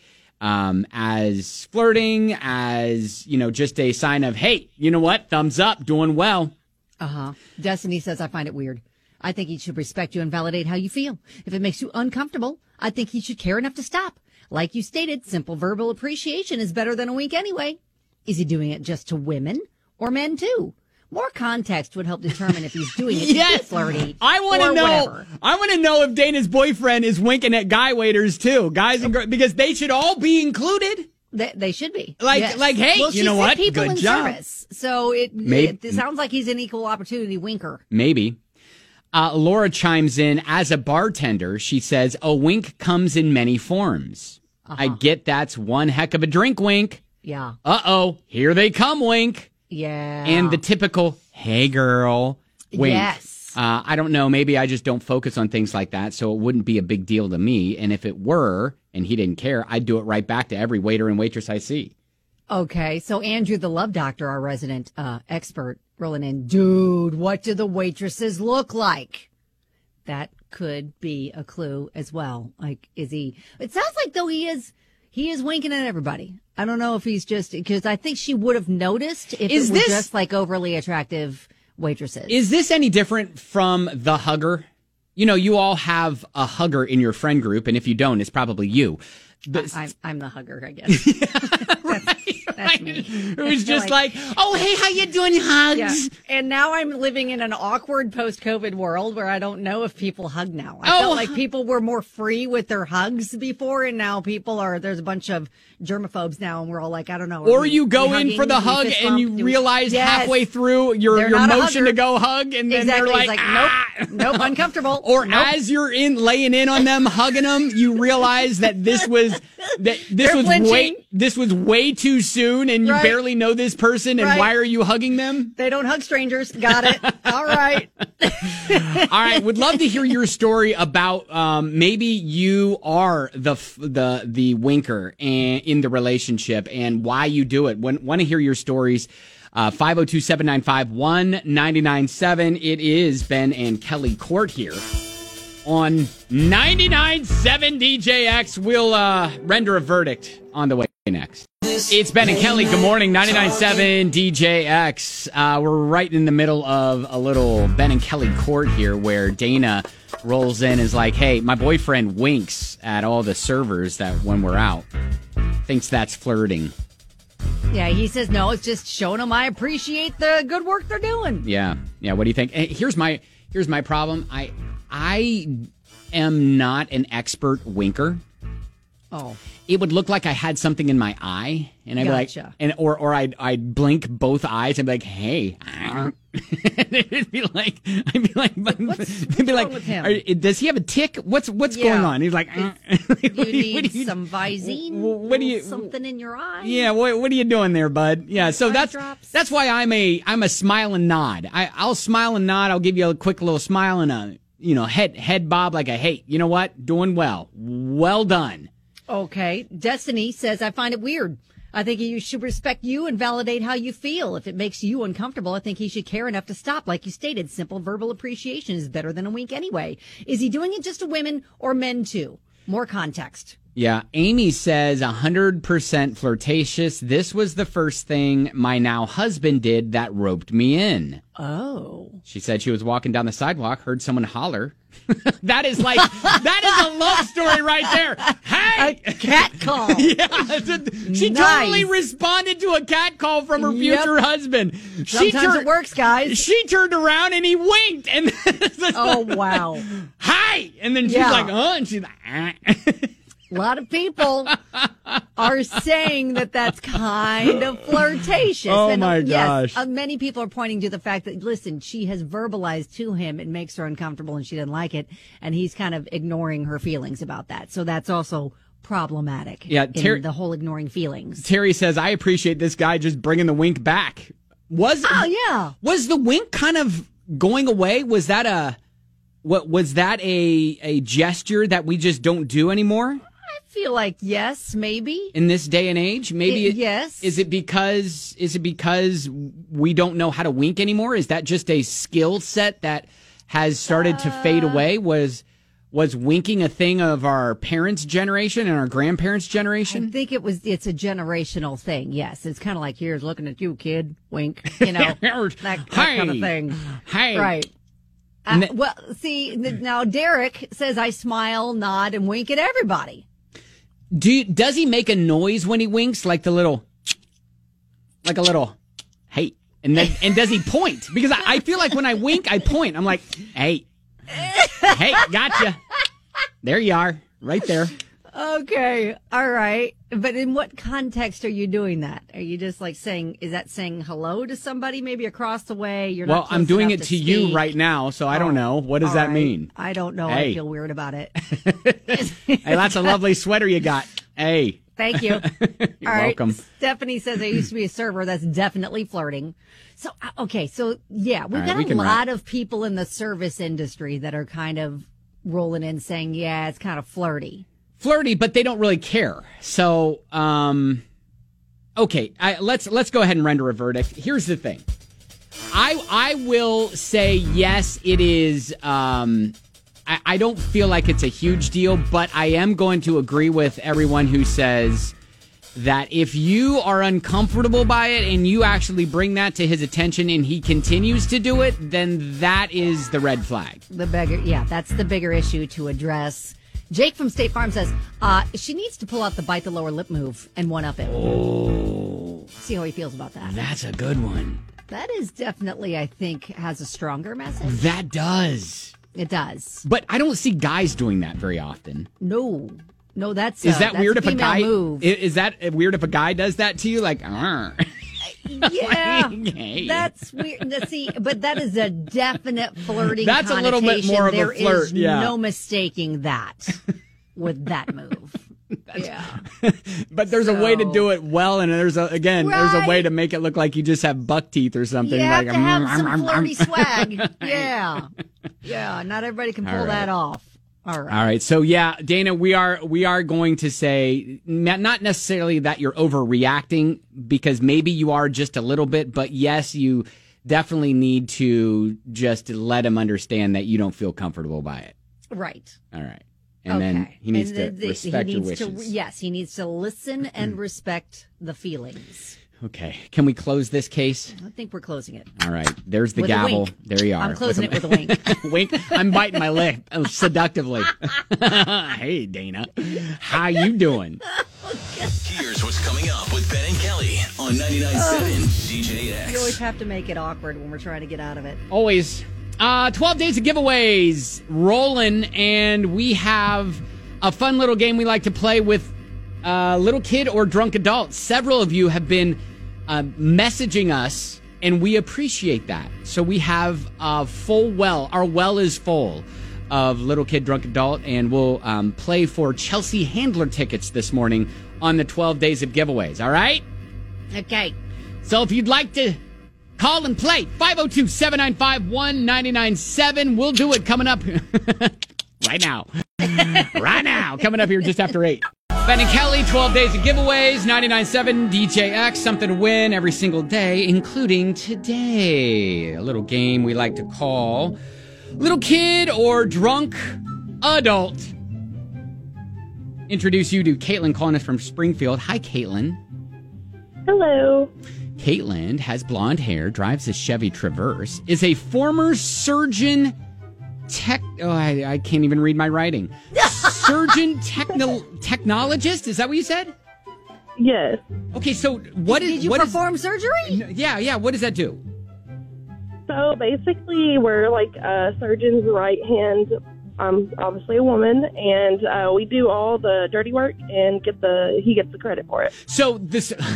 As flirting, as, just a sign of, hey, you know what? Thumbs up, doing well.
Destiny says, I find it weird. I think he should respect you and validate how you feel. If it makes you uncomfortable, I think he should care enough to stop. Like you stated, simple verbal appreciation is better than a wink anyway. Is he doing it just to women or men too? More context would help determine if he's doing it to be flirty.
I want to know.
Whatever.
I want to know if Dana's boyfriend is winking at guy waiters too, guys and girls, because they should all be included.
They should be.
Like,
yes.
hey,
well,
you know what?
People
Good
in
job.
Service. So it sounds like he's an equal opportunity winker.
Maybe. Laura chimes in. As a bartender, she says, a wink comes in many forms. I get that's one heck of a drink wink.
Yeah.
Uh-oh, here they come wink.
Yeah.
And the typical, hey, girl, wink.
Yes.
I don't know. Maybe I just don't focus on things like that, so it wouldn't be a big deal to me. And if it were, and he didn't care, I'd do it right back to every waiter and waitress I see.
Okay, so Andrew, the love doctor, our resident expert, rolling in. Dude, what do the waitresses look like? That could be a clue as well. Like, is he? It sounds like though he is winking at everybody. I don't know if he's just, because I think she would have noticed if it was just like overly attractive waitresses.
Is this any different from the hugger? You all have a hugger in your friend group, and if you don't, it's probably you.
I'm the hugger, I guess. That's me.
Who's just like, oh, hey, how you doing, hugs?
Yeah. And now I'm living in an awkward post-COVID world where I don't know if people hug now. I felt like people were more free with their hugs before, and now there's a bunch of germaphobes now, and we're all like, I don't know.
Or you go in for the hug and you realize halfway through your motion to go hug, and then they're like
nope, uncomfortable.
Or as you're laying in on them, hugging them, you realize that this was way too soon, and you barely know this person, and why are you hugging them?
They don't hug strangers. Got it. All right.
All right. Would love to hear your story about maybe you are the winker in the relationship and why you do it. Want to hear your stories. 502-795-1997. It is Ben and Kelly Court here on 99.7 DJX. We'll render a verdict on the way next. It's Ben and Kelly. Good morning, 99.7 DJX. We're right in the middle of a little Ben and Kelly court here where Dana rolls in and is like, hey, my boyfriend winks at all the servers that when we're out. Thinks that's flirting.
Yeah, he says, no, it's just showing them I appreciate the good work they're doing.
Yeah. What do you think? Hey, here's my problem. I am not an expert winker.
Oh.
It would look like I had something in my eye, and I'd
Gotcha.
be like, or I'd blink both eyes and be like, hey. And it'd be like, I'd be like,
wrong with him?
Does he have a tick? What's going on? He's like,
you need some Visine? Something in your eye?
Yeah, what are you doing there, bud? Yeah, so
Eye
that's why I'm a smile and nod. I'll smile and nod. I'll give you a quick little smile and a head bob like a hey, you know what? Doing well. Well done.
Okay. Destiny says, I find it weird. I think he should respect you and validate how you feel. If it makes you uncomfortable, I think he should care enough to stop. Like you stated, simple verbal appreciation is better than a wink anyway. Is he doing it just to women or men too? More context.
Yeah, Amy says 100% flirtatious. This was the first thing my now husband did that roped me in.
Oh.
She said she was walking down the sidewalk, heard someone holler. that is a love story right there. Hey!
A cat call.
Yeah, she totally responded to a cat call from her future husband.
Sometimes it works, guys.
She turned around and he winked. And
oh, wow.
Hi! And then she's like, oh, and she's like,
A lot of people are saying that that's kind of flirtatious.
Oh, my gosh.
Yes, many people are pointing to the fact that, listen, she has verbalized to him it makes her uncomfortable and she doesn't like it. And he's kind of ignoring her feelings about that. So that's also problematic.
Yeah,
in the whole ignoring feelings.
Terry says, I appreciate this guy just bringing the wink back. Was the wink kind of going away? Was that a gesture that we just don't do anymore?
I feel like yes, maybe.
In this day and age, maybe
yes.
Is it because we don't know how to wink anymore? Is that just a skill set that has started to fade away? Was winking a thing of our parents' generation and our grandparents' generation?
I think it's a generational thing. Yes, it's kind of like here's looking at you, kid. Wink. You know, that kind of thing.
Hey.
Right. Well, see, now Derek says I smile, nod, and wink at everybody.
Does he make a noise when he winks, like a little, hey, and does he point? Because I feel like when I wink, I point. I'm like, hey, gotcha. There you are, right there.
Okay, all right. But in what context are you doing that? Are you just like saying hello to somebody maybe across the way? You're not
I'm doing it
to
to you right now, so I don't know. What does that mean?
I don't know.
Hey.
I feel weird about it.
Hey, that's a lovely sweater you got. Hey.
Thank you.
You're welcome.
Stephanie says I used to be a server. That's definitely flirting. So, okay. So, yeah, we've got a lot of people in the service industry that are kind of rolling in saying, yeah, it's kind of flirty.
Flirty, but they don't really care. So, okay, let's go ahead and render a verdict. Here's the thing. I will say, yes, it is. I don't feel like it's a huge deal, but I am going to agree with everyone who says that if you are uncomfortable by it and you actually bring that to his attention and he continues to do it, then that is the red flag.
That's the bigger issue to address. Jake from State Farm says she needs to pull out the bite the lower lip move and one up him.
Oh.
See how he feels about that.
That's a good one.
That is definitely, I think, has a stronger message.
That does.
It does.
But I don't see guys doing that very often.
No, that's
that weird if a guy
move.
Is that weird if a guy does that to you? Like,
yeah,
hey.
That's weird. See, but that is a definite flirting.
That's a little bit more of a flirt.
There is
yeah.
no mistaking that with that move. Yeah,
but there's a way to do it well, and there's a way to make it look like you just have buck teeth or something.
You have to have some flirty swag. Yeah. Not everybody can pull that off. All
right. So yeah, Dana, we are going to say not necessarily that you're overreacting, because maybe you are just a little bit, but yes, you definitely need to just let him understand that you don't feel comfortable by it.
Right.
All right. And then he needs to respect your wishes.
Yes, he needs to listen and respect the feelings.
Okay. Can we close this case?
I think we're closing it.
All right. There's the
With a
gavel.
wink.
There you are.
I'm closing it with a wink.
Wink. I'm biting my lip seductively. Hey, Dana. How you doing?
Here's what's coming up with Ben and Kelly on 99.7 DJX.
You always have to make it awkward when we're trying to get out of it.
Always. 12 days of giveaways rolling, and we have a fun little game we like to play with little kid or drunk adult. Several of you have been messaging us, and we appreciate that. So we have a full well. Our well is full of little kid, drunk adult, and we'll play for Chelsea Handler tickets this morning on the 12 days of giveaways. All right?
Okay.
So if you'd like to call and play, 502-795-1997. We'll do it coming up right now. Right now. Coming up here just after 8. Ben and Kelly, 12 days of giveaways, 99.7 DJX, something to win every single day, including today. A little game we like to call Little Kid or Drunk Adult. Introduce you to Caitlin calling us from Springfield. Hi, Caitlin.
Hello.
Caitlin has blonde hair, drives a Chevy Traverse, is a former surgeon I can't even read my writing. Surgeon technologist? Is that what you said?
Yes.
Okay, so
did you perform surgery?
Yeah. What does that do?
So basically, we're like a surgeon's right hand. I'm obviously a woman, and we do all the dirty work, and he gets the credit for it.
So this,
okay,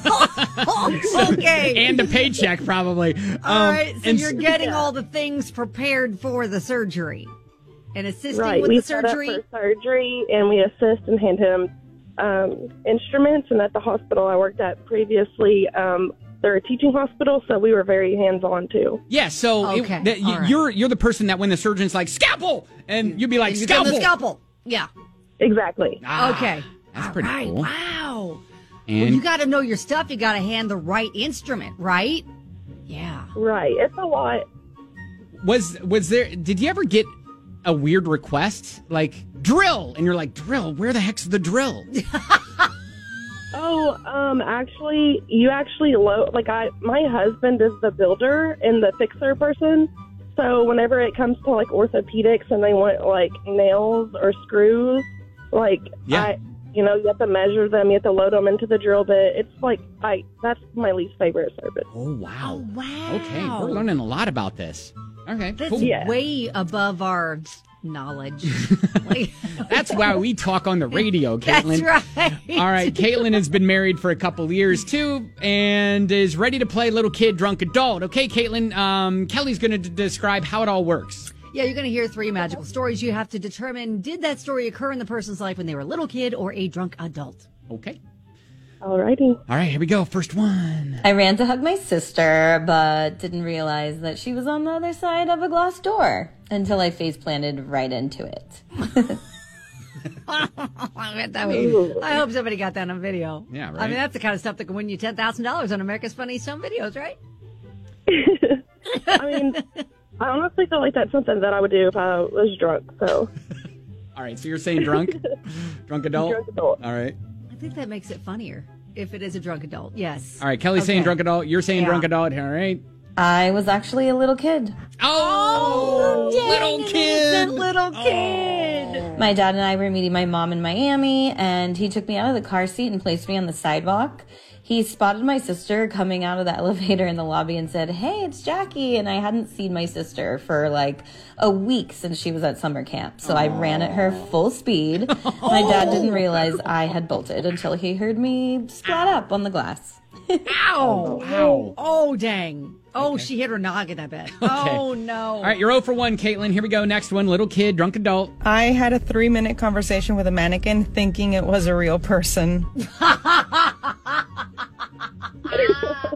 and the paycheck probably.
All right, so you're getting all the things prepared for the surgery, and assisting with
we
the surgery.
Set up for surgery, and we assist and hand him instruments. And at the hospital I worked at previously, they're a teaching hospital, so we were very hands-on too.
Yeah, so you're the person that when the surgeon's like, scalpel, and you'd be like, scalpel.
The scalpel. Yeah.
Exactly.
Okay.
That's pretty cool.
Wow.
And
well, you got to know your stuff. You got to hand the right instrument, right? Yeah.
Right. It's a lot.
Was there, did you ever get a weird request? Like, drill! And you're like, drill? Where the heck's the drill?
Actually, my husband is the builder and the fixer person. So whenever it comes to like orthopedics and they want like nails or screws, you have to measure them, you have to load them into the drill bit. It's like, that's my least favorite service.
Oh, wow.
Oh, wow.
Okay, we're learning a lot lot about this. Okay,
that's
cool.
way above our knowledge.
That's why we talk on the radio, Caitlin.
That's right.
All right, Caitlin has been married for a couple years, too, and is ready to play little kid, drunk adult. Okay, Caitlin, Kelly's going to describe how it all works.
Yeah, you're going to hear 3 magical stories. You have to determine, did that story occur in the person's life when they were a little kid or a drunk adult?
Okay.
Alrighty.
All right, here we go. First one.
I ran to hug my sister, but didn't realize that she was on the other side of a glass door until I face planted right into it.
I hope somebody got that on video.
Yeah, right.
I mean, that's the kind of stuff that can win you $10,000 on America's Funniest Home Videos, right?
I mean, I honestly feel like that's something that I would do if I was drunk. So.
All right, so you're saying drunk? Drunk adult?
Drunk adult.
All right.
I think that makes it funnier if it is a drunk adult. Yes.
All right, Kelly's saying drunk adult. You're saying drunk adult. All right.
I was actually a little kid.
Oh, little kid.
Little kid.
My dad and I were meeting my mom in Miami, and he took me out of the car seat and placed me on the sidewalk. He spotted my sister coming out of the elevator in the lobby and said, "Hey, it's Jackie." And I hadn't seen my sister for like a week since she was at summer camp. So I ran at her full speed. My dad didn't realize I had bolted until he heard me splat up on the glass.
Ow.
Ow.
Oh, dang. Oh, she hit her noggin, I bet.
Okay.
Oh, no.
All right, you're 0 for 1, Caitlin. Here we go. Next one, little kid, drunk adult.
I had a 3-minute conversation with a mannequin thinking it was a real person.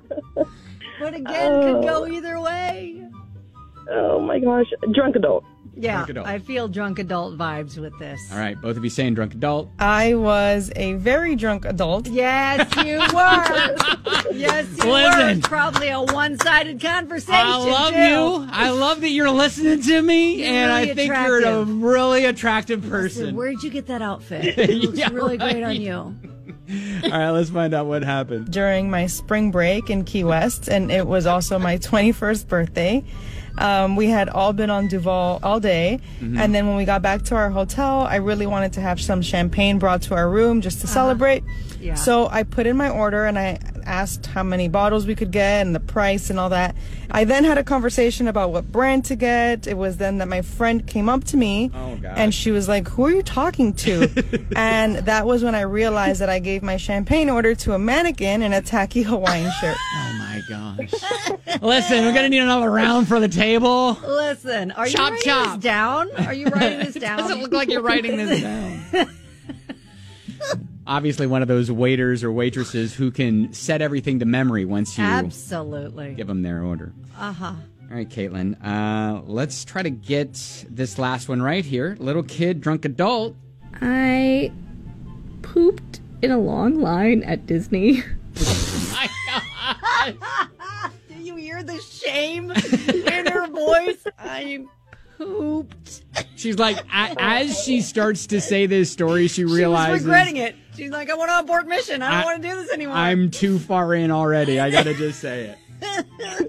But again, could go either way.
Oh, my gosh. Drunk adult.
Yeah,
Drunk adult.
I feel drunk adult vibes with this.
All right, both of you saying drunk adult.
I was a very drunk adult.
Yes, you were. Yes, you were.
Listen.
It's probably a one-sided conversation.
I love
too.
you. I love that you're listening to me,
You're
and
really
I think you're a
attractive.
really attractive person.
Listen, where'd you get that outfit? It looks
Yeah,
really great on
right.
you.
All right, let's find out what happened.
During my spring break in Key West, and it was also my 21st birthday. We had all been on Duval all day, and then when we got back to our hotel, I really wanted to have some champagne brought to our room just to celebrate.
Yeah.
So I put in my order and I asked how many bottles we could get and the price and all that. I then had a conversation about what brand to get. It was then that my friend came up to me and she was like, "Who are you talking to?" And that was when I realized that I gave my champagne order to a mannequin in a tacky Hawaiian shirt.
Oh my gosh. Listen, we're going to need another round for the table.
Listen, are
Chop,
you writing
chop.
this down? Are you writing this down?
Doesn't look like you're writing this down. Obviously, one of those waiters or waitresses who can set everything to memory once you
Absolutely.
give them their order.
Uh-huh.
All right, Caitlin, let's try to get this last one right here. Little kid, drunk adult.
I pooped in a long line at Disney.
My God.
Do you hear the shame in her voice? I pooped.
She's like, as she starts to say this story, she realizes...
She's regretting it. She's like, I want to abort mission. I don't want to do this anymore.
I'm too far in already. I got to just say it.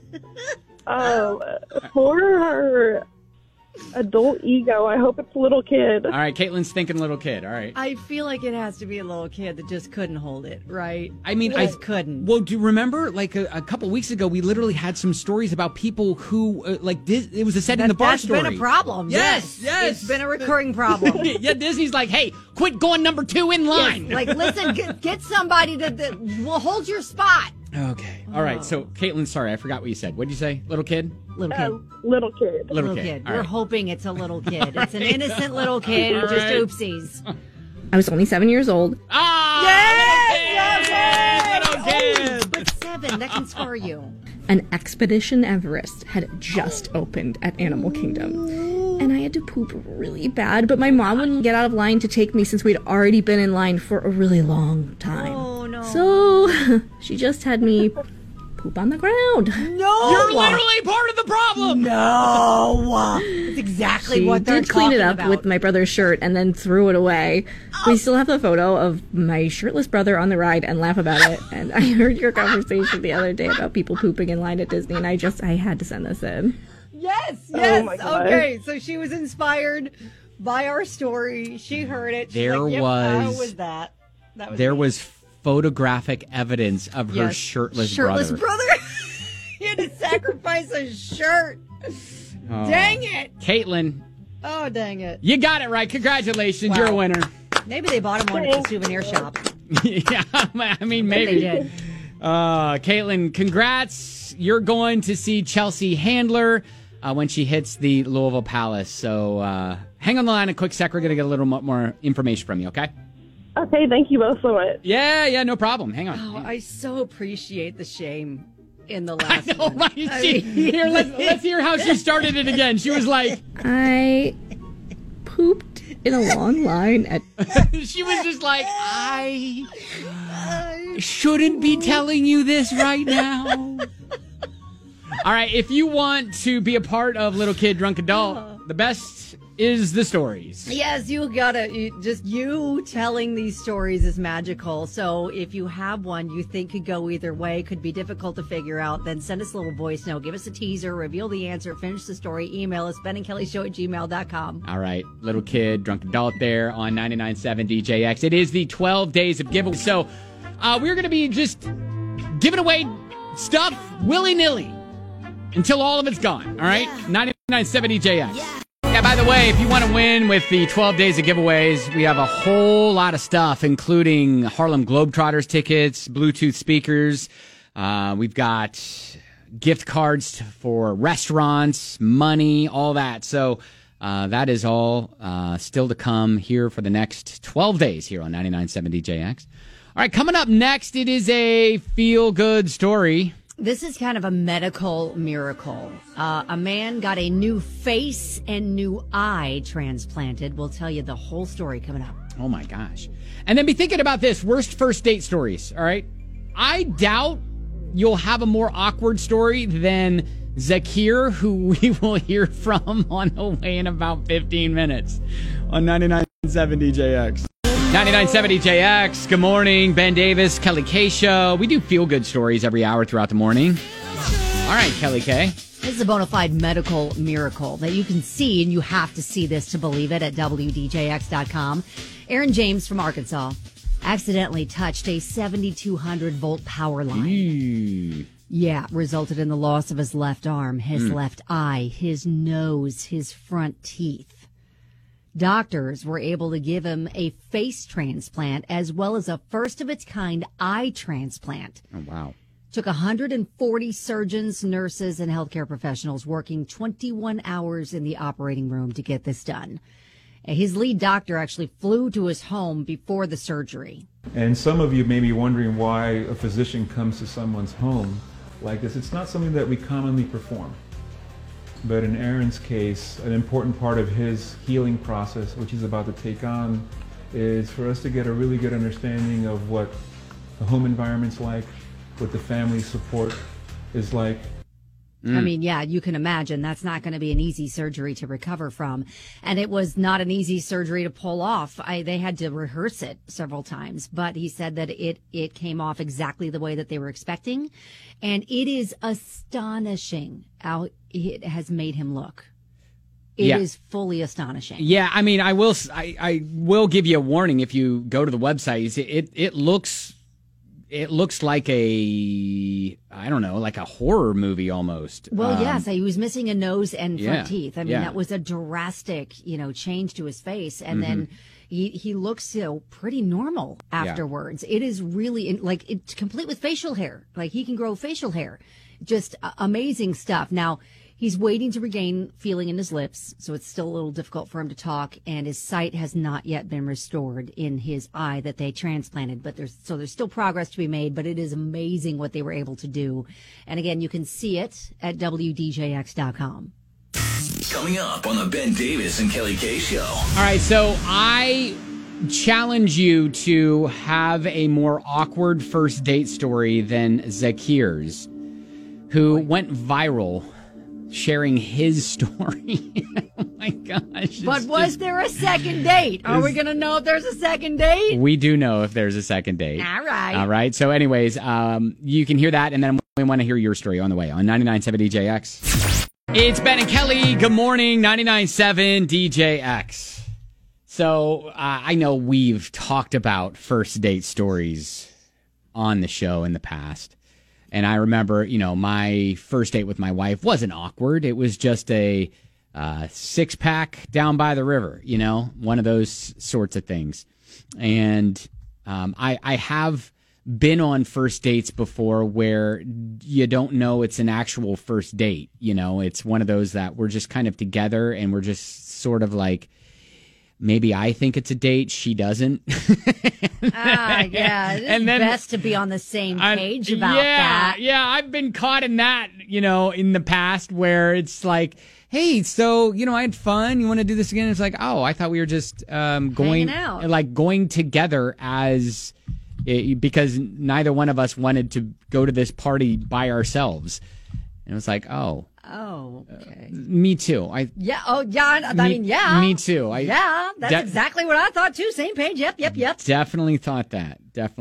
For her adult ego, I hope it's a little kid.
All right, Caitlin's thinking little kid. All right.
I feel like it has to be a little kid that just couldn't hold it, right?
I mean,
Just couldn't.
Well, do you remember, like a couple weeks ago, we literally had some stories about people who, it was a set in the bar
That's
story.
been a problem.
Yes.
It's been a recurring problem.
Yeah, Disney's like, hey, quit going number 2 in line.
Yes, like, listen, get somebody that will hold your spot.
Okay. All right. So, Caitlin, sorry, I forgot what you said. What did you say? Little kid?
Little kid.
Little kid.
Little kid. All
We're
right.
hoping it's a little kid. It's an innocent little kid who just
right.
oopsies.
I was only 7 years old.
Yes!
Little kid!
Oh, but 7, that can scar you.
An Expedition Everest had just opened at Animal Kingdom. And I had to poop really bad, but my mom wouldn't get out of line to take me since we'd already been in line for a really long time.
Oh, no.
So she just had me poop on the ground.
No!
You're literally part of the problem!
No! That's exactly
She
what they're
did clean it
talking
up
about.
with my brother's shirt and then threw it away. We still have the photo of my shirtless brother on the ride and laugh about it. And I heard your conversation the other day about people pooping in line at Disney, and I had to send this in.
Yes,
Oh,
yes.
my God.
Okay, so she was inspired by our story. She heard it. She's
There
like, yep,
was-
How was that? That was
There
me.
was photographic evidence of her
Yes.
shirtless
brother.
brother.
He had to sacrifice a shirt.
Oh.
Dang it.
Caitlin,
Oh, dang it.
you got it right. Congratulations.
Wow.
You're a winner.
Maybe they bought him one at the souvenir shop.
Yeah, I mean, maybe.
They did.
Caitlin, congrats. You're going to see Chelsea Handler when she hits the Louisville Palace. So hang on the line a quick sec. We're going to get a little more information from you, okay?
Okay, thank you both so much.
Yeah, no problem. Hang on.
Oh, I so appreciate the shame in the last
Oh,
one.
my, here, let's hear how she started it again. She was like,
I pooped in a long line at...
she was just like, I shouldn't be telling you this right now. All right, if you want to be a part of Little Kid Drunk Adult, the best is the stories.
Yes, you telling these stories is magical. So if you have one you think could go either way, could be difficult to figure out, then send us a little voice note, give us a teaser, reveal the answer, finish the story, email us, benandkellyshow@gmail.com.
All right, Little Kid Drunk Adult there on 99.7 DJX. It is the 12 days of giveaway. So we're going to be just giving away stuff willy-nilly until all of it's gone. All right? 99.7 DJX. Yeah, by the way, if you want to win with the 12 days of giveaways, we have a whole lot of stuff, including Harlem Globetrotters tickets, Bluetooth speakers. We've got gift cards for restaurants, money, all that. So that is all still to come here for the next 12 days here on 99.7 DJX. All right, coming up next, it is a feel-good story.
This is kind of a medical miracle. A man got a new face and new eye transplanted. We'll tell you the whole story coming up.
Oh, my gosh. And then be thinking about this. Worst first date stories, all right? I doubt you'll have a more awkward story than Zakir, who we will hear from on the way in about 15 minutes on 99.7 DJX. 99.7 DJX. Good morning. Ben Davis, Kelly K Show. We do feel-good stories every hour throughout the morning. All right, Kelly K.
This is a bona fide medical miracle that you can see, and you have to see this to believe it, at WDJX.com. Aaron James from Arkansas accidentally touched a 7,200-volt power line. Yeah, resulted in the loss of his left arm, his left eye, his nose, his front teeth. Doctors were able to give him a face transplant as well as a first-of-its-kind eye transplant.
Oh, wow.
Took 140 surgeons, nurses, and healthcare professionals working 21 hours in the operating room to get this done. His lead doctor actually flew to his home before the surgery.
And some of you may be wondering why a physician comes to someone's home like this. It's not something that we commonly perform. But in Aaron's case, an important part of his healing process, which he's about to take on, is for us to get a really good understanding of what the home environment's like, what the family support is like.
I mean, yeah, you can imagine that's not going to be an easy surgery to recover from. And it was not an easy surgery to pull off. They had to rehearse it several times, but he said that it came off exactly the way that they were expecting. And it is astonishing how it has made him look. It is fully astonishing.
Yeah, I mean, I will give you a warning if you go to the website. It looks like like a horror movie almost.
Well, yes, he was missing a nose and front teeth. I mean, that was a drastic, change to his face. And then he looks pretty normal afterwards. It is really it's complete with facial hair. Like, he can grow facial hair. Just amazing stuff. Now, he's waiting to regain feeling in his lips, so it's still a little difficult for him to talk, and his sight has not yet been restored in his eye that they transplanted. But there's still progress to be made, but it is amazing what they were able to do. And again, you can see it at WDJX.com.
Coming up on the Ben Davis and Kelly K Show.
All right, so I challenge you to have a more awkward first date story than Zakir's, who went viral sharing his story. Oh my gosh.
But was there a second date? Are we going to know if there's a second date?
We do know if there's a second date.
All
right. So anyways, you can hear that, and then we want to hear your story on the way on 99.7 DJX. It's Ben and Kelly. Good morning, 99.7 DJX. So I know we've talked about first date stories on the show in the past. And I remember, my first date with my wife wasn't awkward. It was just a six-pack down by the river, one of those sorts of things. And I have been on first dates before where you don't know it's an actual first date. It's one of those that we're just kind of together and we're just sort of like, maybe I think it's a date, she doesn't.
Yeah. It's best to be on the same page about that.
Yeah, I've been caught in that, in the past where it's like, hey, so, I had fun. You want to do this again? It's like, oh, I thought we were just going together because neither one of us wanted to go to this party by ourselves. And it was like, oh.
Oh, okay.
Me too.
Me too. That's exactly what I thought too. Same page. Yep.
Definitely thought that.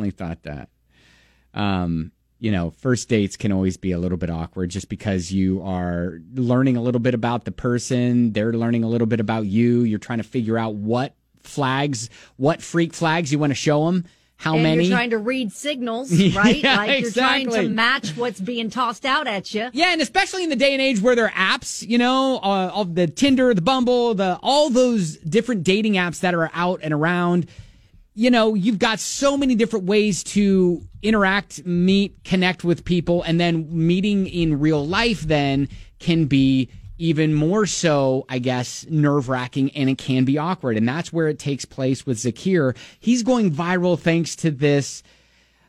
First dates can always be a little bit awkward just because you are learning a little bit about the person. They're learning a little bit about you. You're trying to figure out what freak flags you want to show them. How many?
You're trying to read signals, right?
Yeah,
you're trying to match what's being tossed out at you.
Yeah, and especially in the day and age where there are apps, all the Tinder, the Bumble, all those different dating apps that are out and around. You've got so many different ways to interact, meet, connect with people, and then meeting in real life then can be even more so, I guess, nerve-wracking, and it can be awkward. And that's where it takes place with Zakir. He's going viral thanks to this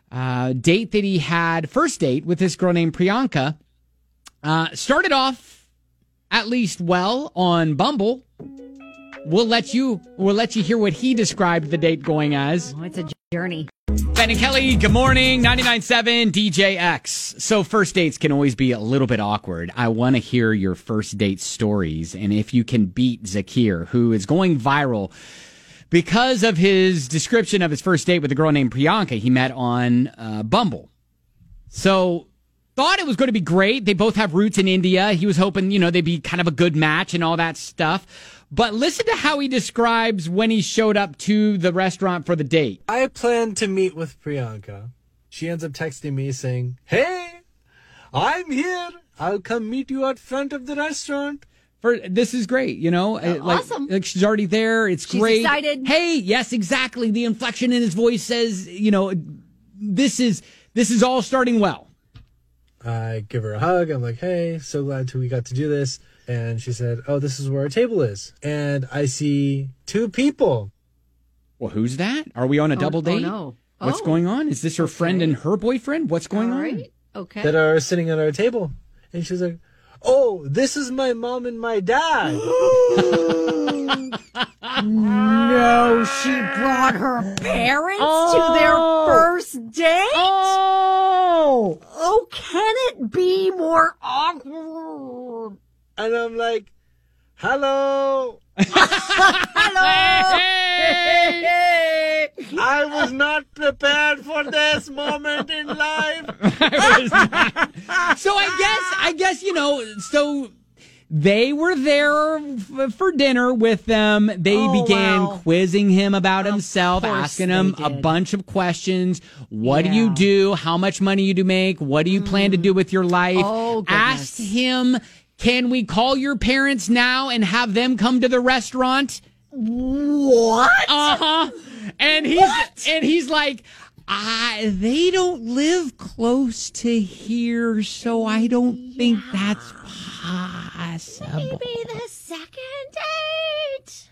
date that he had, first date with this girl named Priyanka. Started off at least well on Bumble. We'll let you hear what he described the date going as.
Oh, it's a journey.
Ben and Kelly, good morning. 99.7 DJX. So first dates can always be a little bit awkward. I want to hear your first date stories. And if you can beat Zakir, who is going viral because of his description of his first date with a girl named Priyanka he met on Bumble. So thought it was going to be great. They both have roots in India. He was hoping, they'd be kind of a good match and all that stuff. But listen to how he describes when he showed up to the restaurant for the date.
I planned to meet with Priyanka. She ends up texting me saying, "Hey, I'm here. I'll come meet you out front of the restaurant."
This is great,
awesome.
Like she's already there. It's great.
She's excited.
Hey, yes, exactly. The inflection in his voice says, this is all starting well.
I give her a hug. I'm like, "Hey, so glad we got to do this." And she said, "Oh, this is where our table is." And I see two people.
Well, who's that? Are we on a double date?
Oh, no.
What's going on? Is this her friend and her boyfriend? What's going on?
Right. Okay.
That are sitting at our table. And she's like, "Oh, this is my mom and my dad."
No, she brought her parents to their first date? Oh, can it be more awkward?
And I'm like, "Hello."
Hello.
Hey. I was not prepared for this moment in life.
So I guess, so they were there for dinner with them. They began quizzing him about himself, asking him a bunch of questions. What do you do? How much money do you make? What do you plan to do with your life? Asked him, "Can we call your parents now and have them come to the restaurant?"
What?
Uh-huh. And he's like, they don't live close to here, so I don't think that's possible.
Maybe the second date.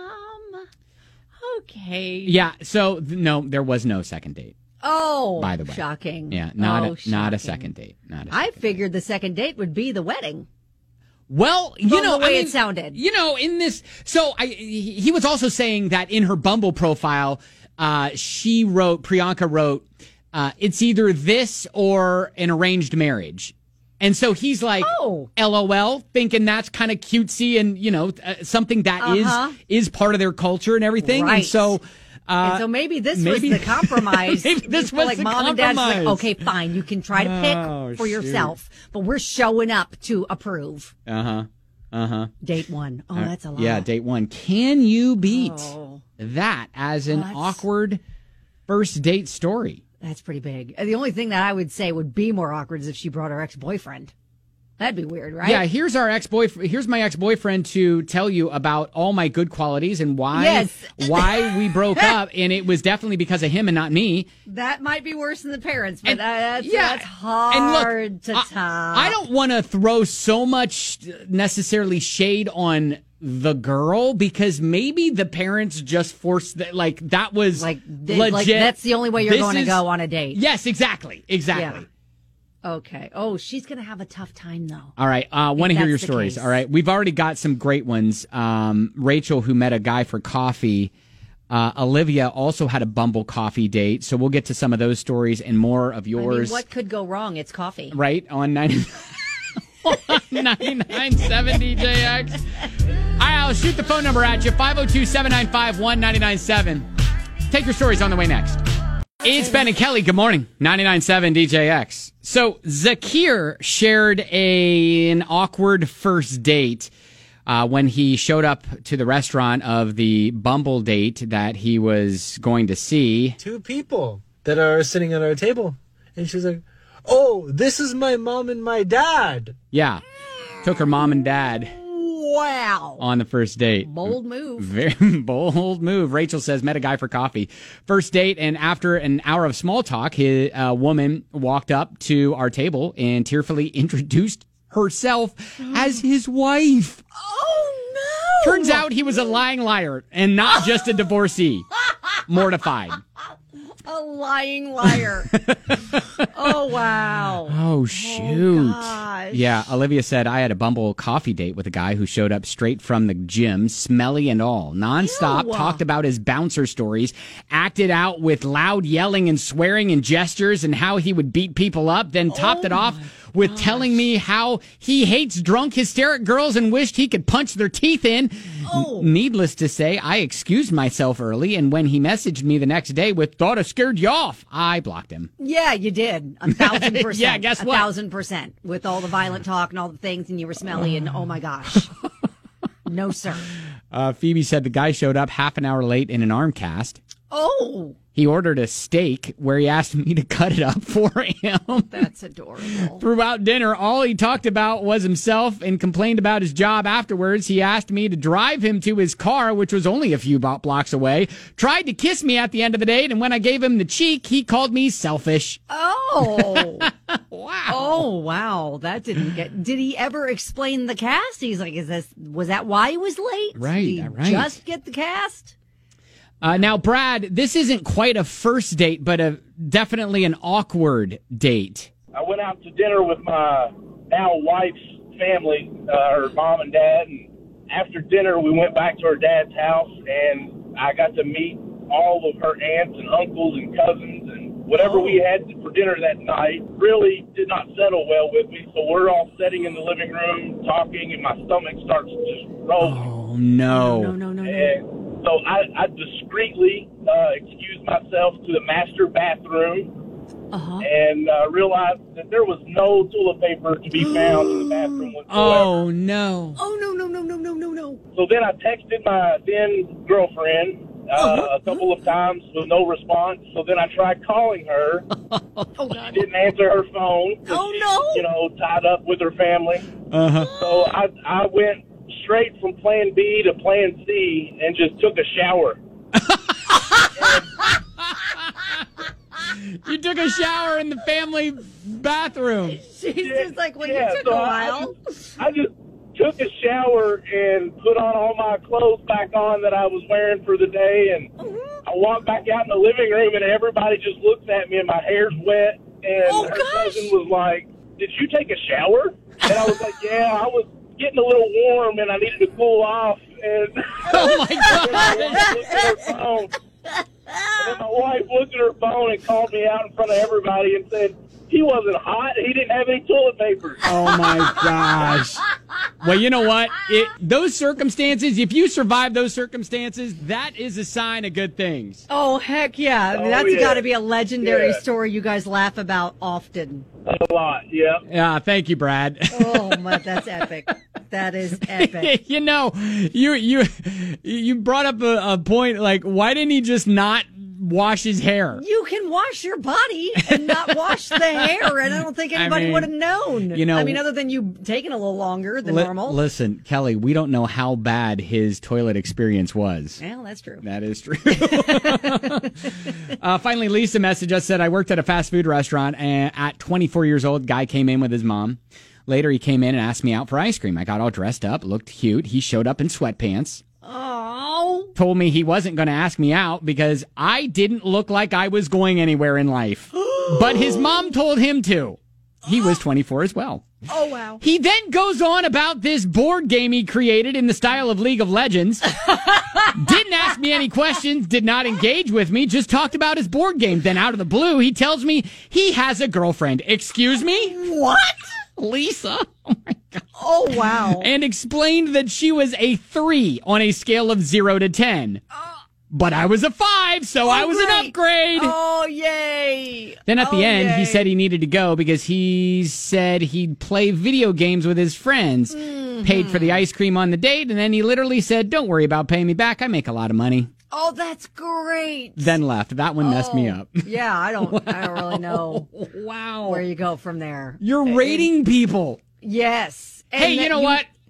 Okay.
Yeah, so no, there was no second date.
Oh,
by the way.
Shocking.
Yeah, not a second date.
I figured the second date would be the wedding.
Well,
the way it sounded.
In this, so he was also saying that in her Bumble profile, Priyanka wrote, it's either this or an arranged marriage. And so he's like, LOL, thinking that's kind of cutesy and, something that is part of their culture and everything.
Right.
And so,
and so maybe this was the compromise.
Maybe this was
like
the
mom
compromise.
and dad's like, okay, fine, you can try to pick for yourself, but we're showing up to approve. Date one. Oh, that's a lot.
Yeah, date one. Can you beat that as an awkward first date story?
That's pretty big. The only thing that I would say would be more awkward is if she brought her ex-boyfriend. That'd be weird, right?
Yeah, here's my ex-boyfriend to tell you about all my good qualities and why we broke up, and it was definitely because of him and not me.
That might be worse than the parents, but that's hard to top.
I don't want to throw so much necessarily shade on the girl because maybe the parents just forced that. Like that was legit.
Like that's the only way you're going to go on a date.
Yes, exactly.
Yeah. Okay. Oh, she's going to have a tough time, though.
All right. Want to hear your stories. All right. We've already got some great ones. Rachel, who met a guy for coffee. Olivia also had a Bumble coffee date. So we'll get to some of those stories and more of yours.
What could go wrong? It's coffee.
Right. On 99.7 DJX. All right. I'll shoot the phone number at you. 502-795-1997. Take your stories on the way next. It's Ben and Kelly. Good morning. 99.7 DJX. So Zakir shared an awkward first date when he showed up to the restaurant of the Bumble date that he was going to see.
Two people that are sitting at our table. And she's like, "Oh, this is my mom and my dad."
Yeah. Took her mom and dad.
Wow.
On the first date.
Bold move.
Very bold move. Rachel says, met a guy for coffee. First date, and after an hour of small talk, a woman walked up to our table and tearfully introduced herself as his wife.
Oh, no.
Turns out he was a lying liar and not just a divorcee. Mortified.
A lying liar. Oh, wow.
Oh, shoot.
gosh.
Yeah, Olivia said, I had a Bumble coffee date with a guy who showed up straight from the gym, smelly and all, nonstop, talked about his bouncer stories, acted out with loud yelling and swearing and gestures and how he would beat people up, then topped it off with telling me how he hates drunk, hysteric girls and wished he could punch their teeth in. Needless to say, I excused myself early, and when he messaged me the next day with, thought I scared you off, I blocked him.
Yeah, you did. 1,000%.
Yeah, guess what?
1,000%. With all the violent talk and all the things, and you were smelly, and oh my gosh. No, sir.
Phoebe said the guy showed up half an hour late in an arm cast.
Oh.
He ordered a steak where he asked me to cut it up for him.
That's adorable.
Throughout dinner, all he talked about was himself and complained about his job afterwards. He asked me to drive him to his car, which was only a few blocks away. Tried to kiss me at the end of the date, and when I gave him the cheek, he called me selfish.
Oh.
Wow.
Oh, wow. That didn't get... Did he ever explain the cast? He's like, was that why he was late?
Right,
Did he
right.
just get the cast?
Now, Brad, this isn't quite a first date, but definitely an awkward date.
I went out to dinner with my now wife's family, her mom and dad, and after dinner we went back to her dad's house, and I got to meet all of her aunts and uncles and cousins, and whatever we had for dinner that night really did not settle well with me, so we're all sitting in the living room talking, and my stomach starts just rolling.
Oh, no.
And so I discreetly excused myself to the master bathroom and realized that there was no toilet paper to be found in the bathroom whatsoever.
Oh, no.
Oh, no.
So then I texted my then girlfriend a couple of times with no response. So then I tried calling her. She didn't answer her phone. She's, tied up with her family. So I went straight from plan B to plan C and just took a shower.
You took a shower in the family bathroom.
Jesus, like when you took a while.
I just took a shower and put on all my clothes back on that I was wearing for the day, and I walked back out in the living room, and everybody just looks at me, and my hair's wet, and her cousin was like, "Did you take a shower?" And I was like, "Yeah, I was getting a little warm, and I needed to cool off." And
oh my God!
And then my wife looked at her phone and called me out in front of everybody and said, he wasn't hot. He didn't have any toilet paper.
Oh, my gosh. Well, you know what? Those circumstances, if you survive those circumstances, that is a sign of good things.
Oh, heck yeah. I mean, that's got to be a legendary story you guys laugh about often.
A lot, yeah.
Yeah, thank you, Brad.
Oh, my, that's epic. That is epic.
You know, you brought up a point, like, why didn't he just not wash his hair?
You can wash your body and not wash the hair, and I don't think anybody would have known.
You know,
I mean, other than you taking a little longer than normal.
Listen, Kelly, we don't know how bad his toilet experience was.
Well, that's true.
That is true. Finally, Lisa messaged us, said, I worked at a fast food restaurant, and at 24 years old, guy came in with his mom. Later, he came in and asked me out for ice cream. I got all dressed up, looked cute. He showed up in sweatpants.
Oh.
Told me he wasn't going to ask me out because I didn't look like I was going anywhere in life. But his mom told him to. He was 24 as well.
Oh, wow.
He then goes on about this board game he created in the style of League of Legends. Didn't ask me any questions, did not engage with me, just talked about his board game. Then out of the blue, he tells me he has a girlfriend. Excuse me?
What?
Lisa. Oh, my God.
Oh, wow.
And explained that she was a 3 on a scale of 0 to 10. But I was a 5, so I was an upgrade.
Oh, yay.
Then at the end, he said he needed to go because he said he'd play video games with his friends. Paid for the ice cream on the date, and then he literally said, don't worry about paying me back. I make a lot of money.
Oh, that's great.
Then left. That one messed me up.
Yeah, I don't really know
wow.
where you go from there.
You're rating people.
Yes.
Hey, you know what?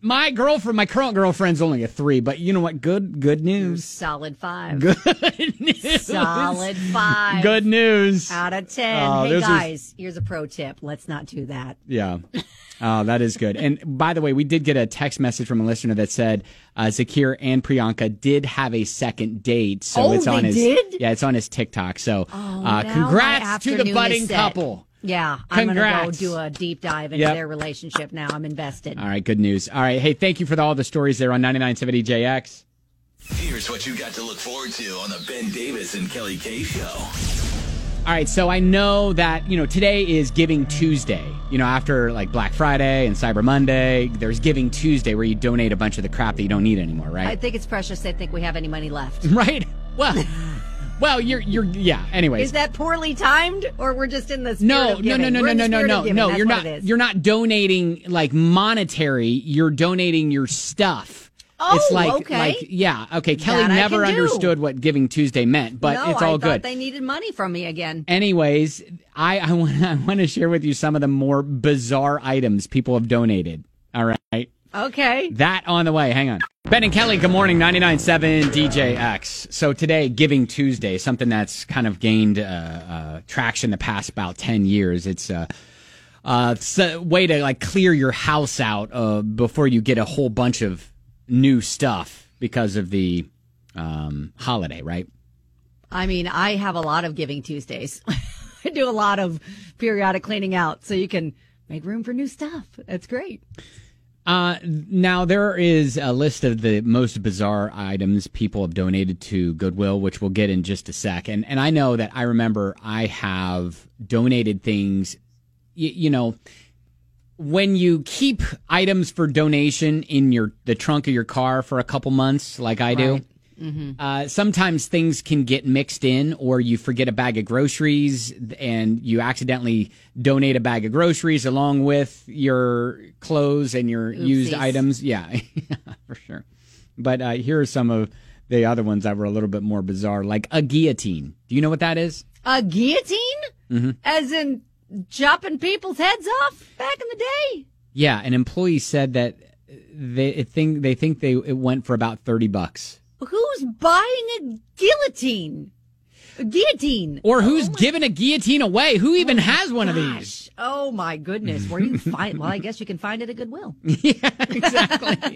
My current girlfriend's only a 3, but you know what? Good news.
Solid 5.
Good news.
Solid 5.
Good news.
Out of 10.
Oh,
hey, guys, here's a pro tip. Let's not do that.
Yeah. Oh, that is good. And by the way, we did get a text message from a listener that said Zakir and Priyanka did have a second date. So it's on his
did?
Yeah, it's on his TikTok. So
Now
congrats
my
to the
afternoon
budding
is set.
couple.
Yeah, I'm going to go
Congrats.
do a deep dive into their relationship now. I'm invested.
All right, good news. All right, hey, thank you for all the stories there on 99.7 JX.
Here's what you got to look forward to on the Ben Davis and Kelly K Show.
All right, so I know that, today is Giving Tuesday. After like Black Friday and Cyber Monday, there's Giving Tuesday where you donate a bunch of the crap that you don't need anymore, right?
I think it's precious they think we have any money left.
Right? Well, yeah, anyways.
Is that poorly timed, or we're just in the spirit
No,
of giving?
no.
We're in the spirit of giving. That's
You're
what
not.
it is.
You're not donating like monetary. You're donating your stuff.
Oh,
it's like,
okay.
Okay. Kelly
That I
never
can do.
understood what Giving Tuesday meant, but
No,
it's all
I
good.
thought they needed money from me again.
Anyways, I want to share with you some of the more bizarre items people have donated. All right.
Okay.
That on the way. Hang on. Ben and Kelly, good morning, 99.7 DJX. So today, Giving Tuesday, something that's kind of gained traction the past about 10 years. It's a way to like clear your house out before you get a whole bunch of new stuff because of the holiday, right?
I mean, I have a lot of Giving Tuesdays. I do a lot of periodic cleaning out so you can make room for new stuff. That's great.
Now, there is a list of the most bizarre items people have donated to Goodwill, which we'll get in just a sec. And I know that I remember I have donated things, when you keep items for donation in the trunk of your car for a couple months, like I do, sometimes things can get mixed in, or you forget a bag of groceries and you accidentally donate a bag of groceries along with your clothes and your used items. Yeah, for sure. But here are some of the other ones that were a little bit more bizarre, like a guillotine. Do you know what that is?
A guillotine?
Mm-hmm.
As in chopping people's heads off back in the day?
Yeah, an employee said that they think it went for about $30.
Who's buying a guillotine? A guillotine.
Or who's giving a guillotine away? Who even has one of these?
Oh my goodness. Where do you find? Well, I guess you can find it at Goodwill.
Yeah, exactly.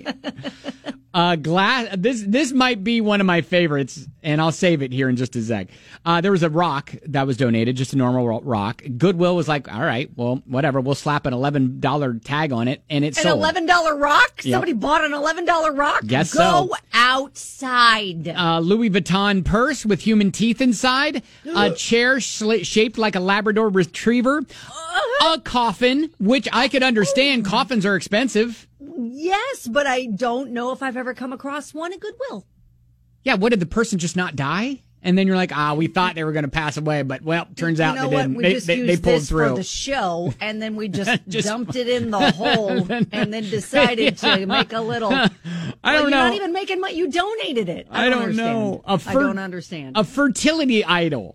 Glass. This might be one of my favorites, and I'll save it here in just a sec. There was a rock that was donated, just a normal rock. Goodwill was like, all right, well, whatever. We'll slap an $11 tag on it, and it's sold.
An $11 rock?
Yep.
Somebody bought an $11 rock?
Guess
Go
so.
outside.
Louis Vuitton purse with human teeth inside. A chair shaped like a Labrador retriever. A coffin, which I could understand. Coffins are expensive.
Yes, but I don't know if I've ever come across one at Goodwill.
Yeah, what, did the person just not die? And then you're like, we thought they were going to pass away, but well, turns out they didn't.
We just used
they pulled
this
through
for the show, and then we just dumped it in the hole, and then decided to make a little.
I don't know.
You're not even making money. You donated it.
I don't know.
I don't understand.
A fertility idol.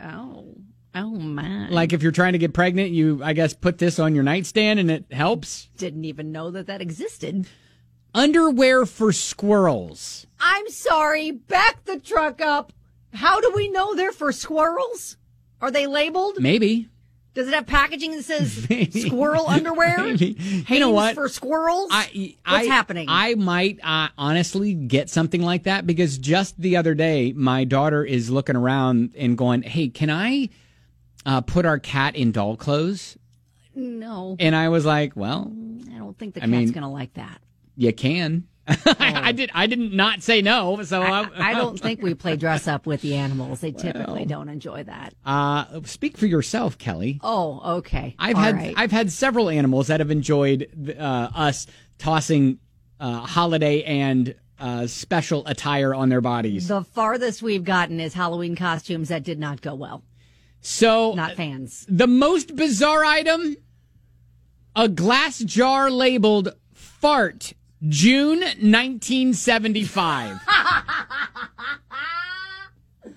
Oh my!
Like if you're trying to get pregnant, you, I guess, put this on your nightstand and it helps.
Didn't even know that existed.
Underwear for squirrels.
I'm sorry. Back the truck up. How do we know they're for squirrels? Are they labeled?
Maybe.
Does it have packaging that says squirrel underwear?
Maybe.
Hanes
You know what?
for squirrels? What's happening?
I might honestly get something like that because just the other day, my daughter is looking around and going, hey, can I put our cat in doll clothes?
No.
And I was like, well,
I don't think the cat's going to like that.
You can. I did not say no. So
I don't think we play dress up with the animals. They typically don't enjoy that.
Speak for yourself, Kelly.
Oh, okay.
I've had several animals that have enjoyed us tossing holiday and special attire on their bodies.
The farthest we've gotten is Halloween costumes that did not go well.
So
not fans.
The most bizarre item: a glass jar labeled "Fart." June 1975.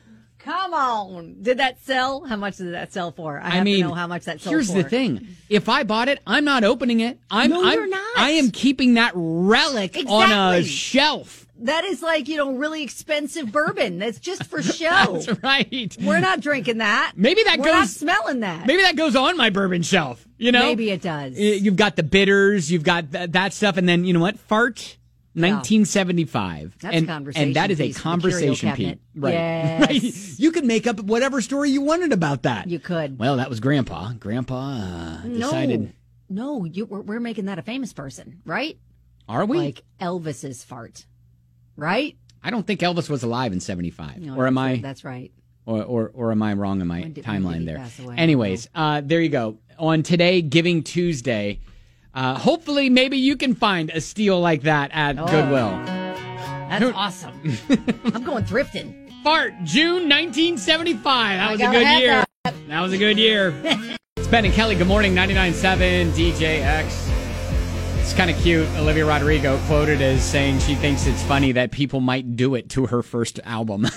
Come on. Did that sell? How much did that sell for? I have to know how much that sold
here's
for.
the thing. If I bought it, I'm not opening it.
You're not.
I am keeping that relic on a shelf.
That is like, really expensive bourbon. That's just for show.
That's right.
We're not drinking that.
Maybe that
We're
goes.
not smelling that.
Maybe that goes on my bourbon shelf.
Maybe it does.
You've got the bitters, you've got that stuff, and then you know what? Fart. 1975.
That's a conversation
and that is a
piece for the
conversation
curio
piece.
cabinet.
Right.
Yes.
Right. You could make up whatever story you wanted about that.
You could.
Well, that was Grandpa. Grandpa decided.
No, we're making that a famous person, right?
Are we?
Like Elvis's fart, right?
I don't think Elvis was alive in 75.
No,
or am I?
That's right.
Or am I wrong in my timeline there?
Pass away?
Anyways, there you go. On today, Giving Tuesday, hopefully maybe you can find a steal like that at Goodwill.
That's awesome. I'm going thrifting.
Fart, June 1975. That was a good year. That was a good year. It's Ben and Kelly. Good morning, 99.7 DJX. It's kind of cute. Olivia Rodrigo quoted as saying she thinks it's funny that people might do it to her first album.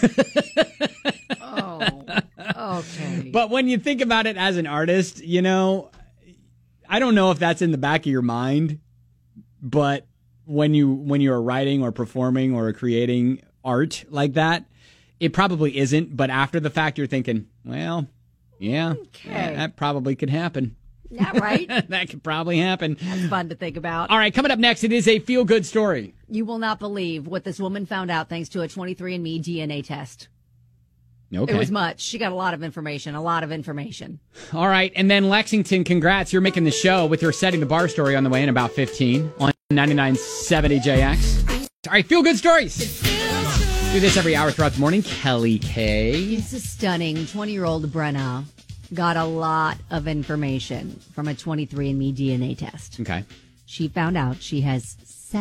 Okay.
But when you think about it as an artist, I don't know if that's in the back of your mind, but when you're writing or performing or creating art like that, it probably isn't. But after the fact, you're thinking, well, yeah, that probably could happen.
Yeah, right?
That could probably happen.
That's fun to think about.
All right, coming up next, it is a feel-good story.
You will not believe what this woman found out thanks to a 23andMe DNA test.
Okay.
It was much. She got a lot of information.
All right, and then Lexington, congrats. You're making the show with your Setting the Bar story on the way in about 15 on 99.7 DJX. All right, feel-good stories. Do this every hour throughout the morning. Kelly K.
It's a stunning 20-year-old Brenna got a lot of information from a 23andMe DNA test.
Okay.
She found out she has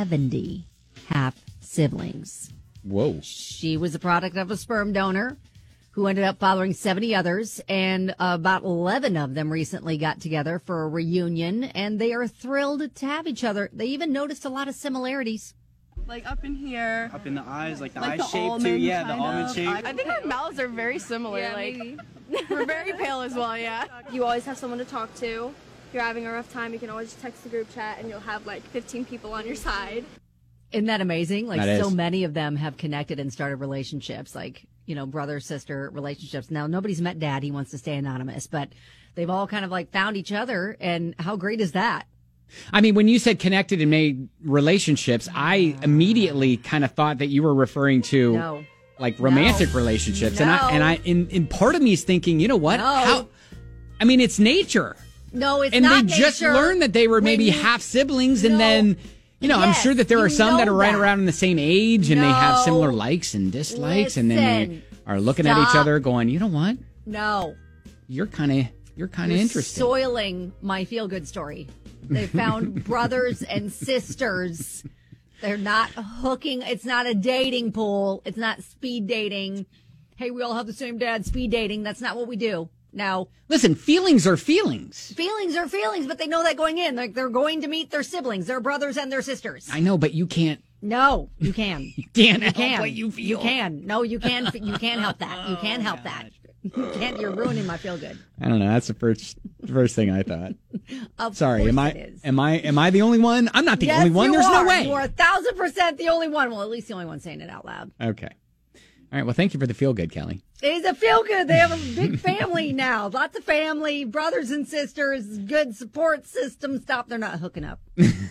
70 half-siblings.
Whoa.
She was a product of a sperm donor who ended up fathering 70 others, and about 11 of them recently got together for a reunion, and they are thrilled to have each other. They even noticed a lot of similarities.
Like up in here.
Up in the eyes, like the
Like
eye
the
shape too.
almond
Yeah, the
kind
almond
of.
shape.
I think our mouths are very similar.
Yeah,
like
maybe.
we're very pale as well. Yeah.
You always have someone to talk to. If you're having a rough time, you can always just text the group chat and you'll have like 15 people on your side.
Isn't that amazing? Like,
That
so
is.
many of them have connected and started relationships, like, brother, sister relationships. Now, nobody's met dad. He wants to stay anonymous, but they've all kind of like found each other. And how great is that?
I mean, when you said connected and made relationships, I immediately kind of thought that you were referring to like romantic relationships. And I in part of me is thinking, you know what?
No.
I mean, it's nature.
No, it's
and
not
they just
nature.
learned that they were maybe
you-
half siblings, and then I'm
Yes,
sure that there are
you
some that
know
are right
that.
around the same age, and they have
No.
similar likes and dislikes, and then they
Listen.
are looking at each
Stop.
other, going, you know what?
No.
You're kind of
You're
interesting.
soiling my feel-good story. They found brothers and sisters. They're not hooking. It's not a dating pool. It's not speed dating. Hey, we all have the same dad. Speed dating. That's not what we do. No.
Listen, feelings are feelings.
Feelings are feelings, but they know that going in. Like, they're going to meet their siblings, their brothers and their sisters.
I know, but you can't.
No, you can.
You can't
You
help
can.
what you feel.
You can. No, you can. You can't help that. You can't help that. You can't. You're ruining my feel good.
I don't know. That's the first thing I thought.
Of
Sorry,
course
am
it is.
I the only one? I'm not the only one.
You
There's
are.
no way.
You are 1,000% the only one. Well, at least the only one saying it out loud.
Okay. All right. Well, thank you for the feel good, Kelly.
It's a feel good. They have a big family now. Lots of family, brothers and sisters, good support system. Stop. They're not hooking up.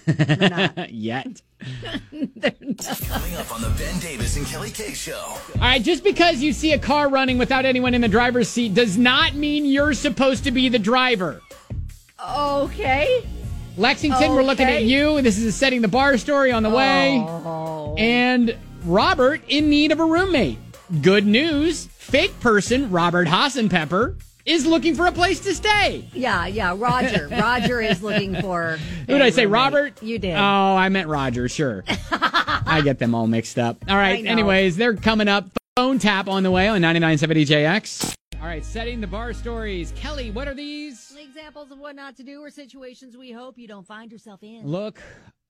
Yet.
Coming up on the Ben Davis and Kelly K Show.
All right. Just because you see a car running without anyone in the driver's seat does not mean you're supposed to be the driver.
Okay.
Lexington, we're looking at you. This is a Setting the Bar story on the way. And Robert in need of a roommate. Good news. Fake person, Robert Hassenpepper, is looking for a place to stay.
Yeah. Roger. Roger is looking for.
Who did I say, Robert?
You did.
Oh, I meant Roger, sure. I get them all mixed up. All
I
right,
know.
anyways, they're coming up. Phone tap on the way on 99.7 DJX. All right, Setting the Bar stories. Kelly, what are these?
Examples of what not to do or situations we hope you don't find yourself in.
Look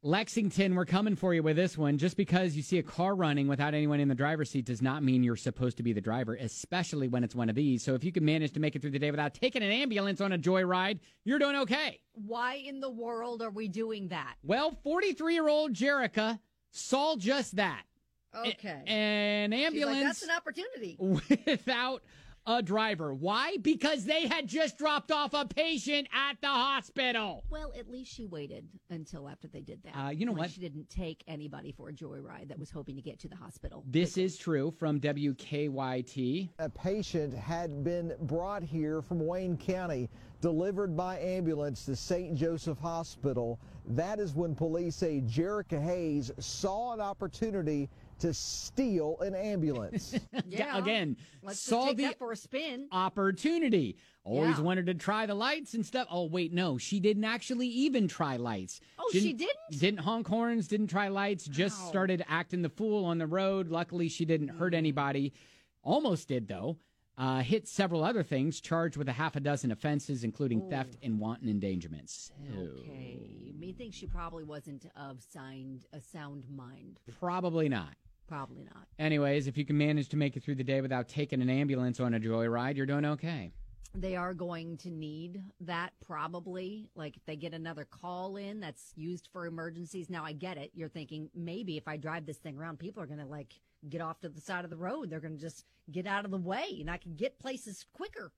Lexington, we're coming for you with this one. Just because you see a car running without anyone in the driver's seat does not mean you're supposed to be the driver, especially when it's one of these. So if you can manage to make it through the day without taking an ambulance on a joyride, you're doing okay.
Why in the world are we doing that?
Well, 43-year-old Jerica saw just that.
Okay.
An ambulance.
She's like, that's an opportunity.
Without a driver. Why? Because they had just dropped off a patient at the hospital.
Well, at least she waited until after they did that.
You know what?
She didn't take anybody for a joyride that was hoping to get to the hospital.
This is true from WKYT.
A patient had been brought here from Wayne County, delivered by ambulance to St. Joseph Hospital. That is when police say Jerica Hayes saw an opportunity to steal an ambulance.
Yeah.
Again,
Let's
saw
just take
the
that for a spin.
opportunity. Always
Yeah.
wanted to try the lights and stuff. Oh, wait, no. She didn't actually even try lights.
Oh, she didn't?
Didn't honk horns, didn't try lights, just
Wow.
started acting the fool on the road. Luckily, she didn't hurt anybody. Almost did, though. Hit several other things, charged with a half a dozen offenses, including theft and wanton endangerment. So,
Okay. Methinks she probably wasn't of a sound mind.
probably not.
Probably not.
Anyways, if you can manage to make it through the day without taking an ambulance on a joyride, you're doing okay.
They are going to need that probably. Like if they get another call in that's used for emergencies. Now I get it. You're thinking maybe if I drive this thing around, people are going to like get off to the side of the road. They're going to just get out of the way and I can get places quicker.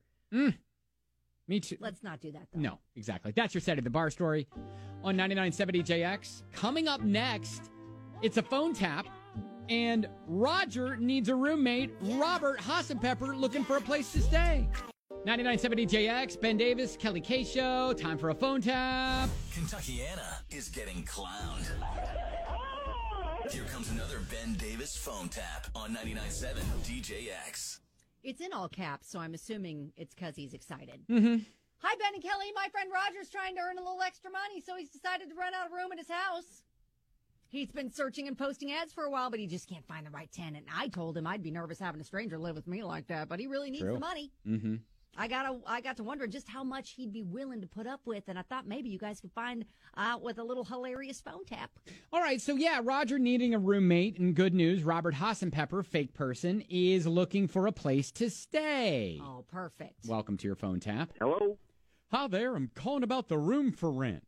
Me too.
Let's not do that though.
No, exactly. That's your set of the bar story on 99.7 DJX. Coming up next, it's a phone tap. And Roger needs a roommate. Robert Hassenpepper looking for a place to stay. 99.7 DJX, Ben Davis, Kelly K Show. Time for a phone tap.
Kentuckiana is getting clowned. Here comes another Ben Davis phone tap on 99.7 DJX.
It's in all caps, so I'm assuming it's because he's excited.
Mm-hmm.
Hi, Ben and Kelly. My friend Roger's trying to earn a little extra money, so he's decided to rent out a room in his house. He's been searching and posting ads for a while, but he just can't find the right tenant. And I told him I'd be nervous having a stranger live with me like that, but he really needs the money.
Mm-hmm.
I got to wonder just how much he'd be willing to put up with, and I thought maybe you guys could find out with a little hilarious phone tap.
All right, so yeah, Roger needing a roommate, and good news, Robert Hassenpepper, fake person, is looking for a place to stay.
Oh, perfect.
Welcome to your phone tap.
Hello?
Hi there, I'm calling about the room for rent.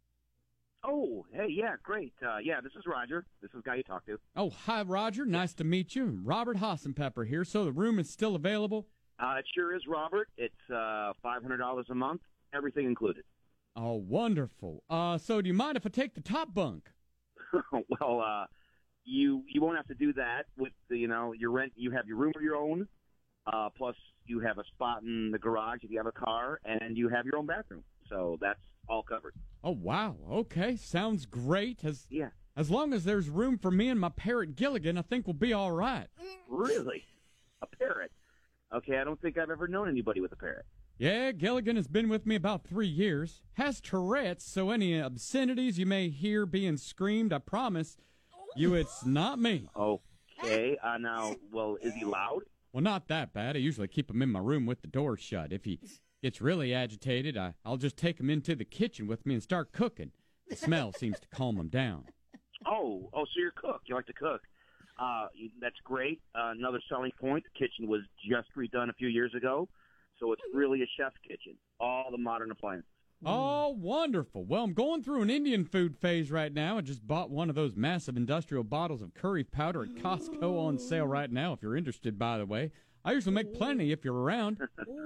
Oh, hey, yeah, great. Yeah, this is Roger. This is the guy you talked to.
Oh, hi, Roger. Nice to meet you. Robert Hassenpepper here. So the room is still available?
It sure is, Robert. It's $500 a month, everything included.
Oh, wonderful. So do you mind if I take the top bunk?
Well, you won't have to do that with the, your rent. You have your room of your own, plus you have a spot in the garage if you have a car, and you have your own bathroom. So that's all covered.
Oh, wow. Okay, sounds great. As
Yeah.
As long as there's room for me and my parrot Gilligan, I think we'll be all right.
Really? A parrot? Okay, I don't think I've ever known anybody with a parrot.
Yeah, Gilligan has been with me about 3 years. Has Tourette's, so any obscenities you may hear being screamed, I promise you it's not me.
Okay, now, well, is he loud?
Well, not that bad. I usually keep him in my room with the door shut. If he gets really agitated, I'll just take him into the kitchen with me and start cooking. The smell seems to calm him down.
Oh, so you're a cook. You like to cook. That's great. Another selling point, the kitchen was just redone a few years ago, so it's really a chef's kitchen. All the modern appliances.
Oh, wonderful. Well, I'm going through an Indian food phase right now. I just bought one of those massive industrial bottles of curry powder at Costco on sale right now, if you're interested, by the way. I usually make plenty if you're around.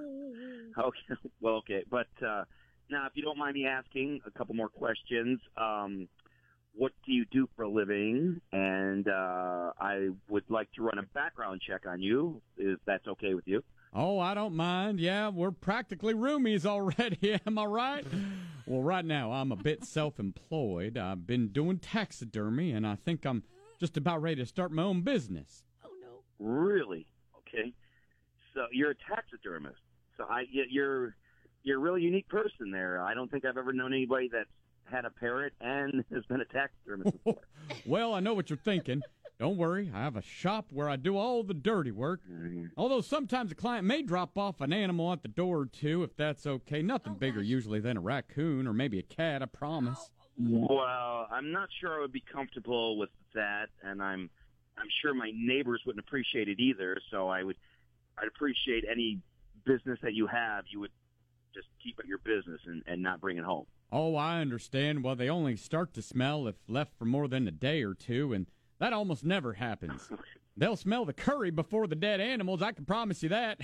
Okay. But now, if you don't mind me asking a couple more questions, what do you do for a living? And I would like to run a background check on you, if that's okay with you.
Oh, I don't mind. Yeah, we're practically roomies already, am I right? Well, right now, I'm a bit self-employed. I've been doing taxidermy, and I think I'm just about ready to start my own business.
Oh, no.
Really? Okay. So you're a taxidermist. So you're a really unique person there. I don't think I've ever known anybody that's had a parrot and has been a taxidermist before.
Well, I know what you're thinking. Don't worry, I have a shop where I do all the dirty work. Although sometimes a client may drop off an animal at the door or two, if that's okay. Nothing bigger usually than a raccoon or maybe a cat, I promise.
Well, I'm not sure I would be comfortable with that, and I'm sure my neighbors wouldn't appreciate it either. So I'd appreciate any business that you have. You would just keep at your business and not bring it home.
Oh, I understand. Well, they only start to smell if left for more than a day or two, and that almost never happens. They'll smell the curry before the dead animals, I can promise you that.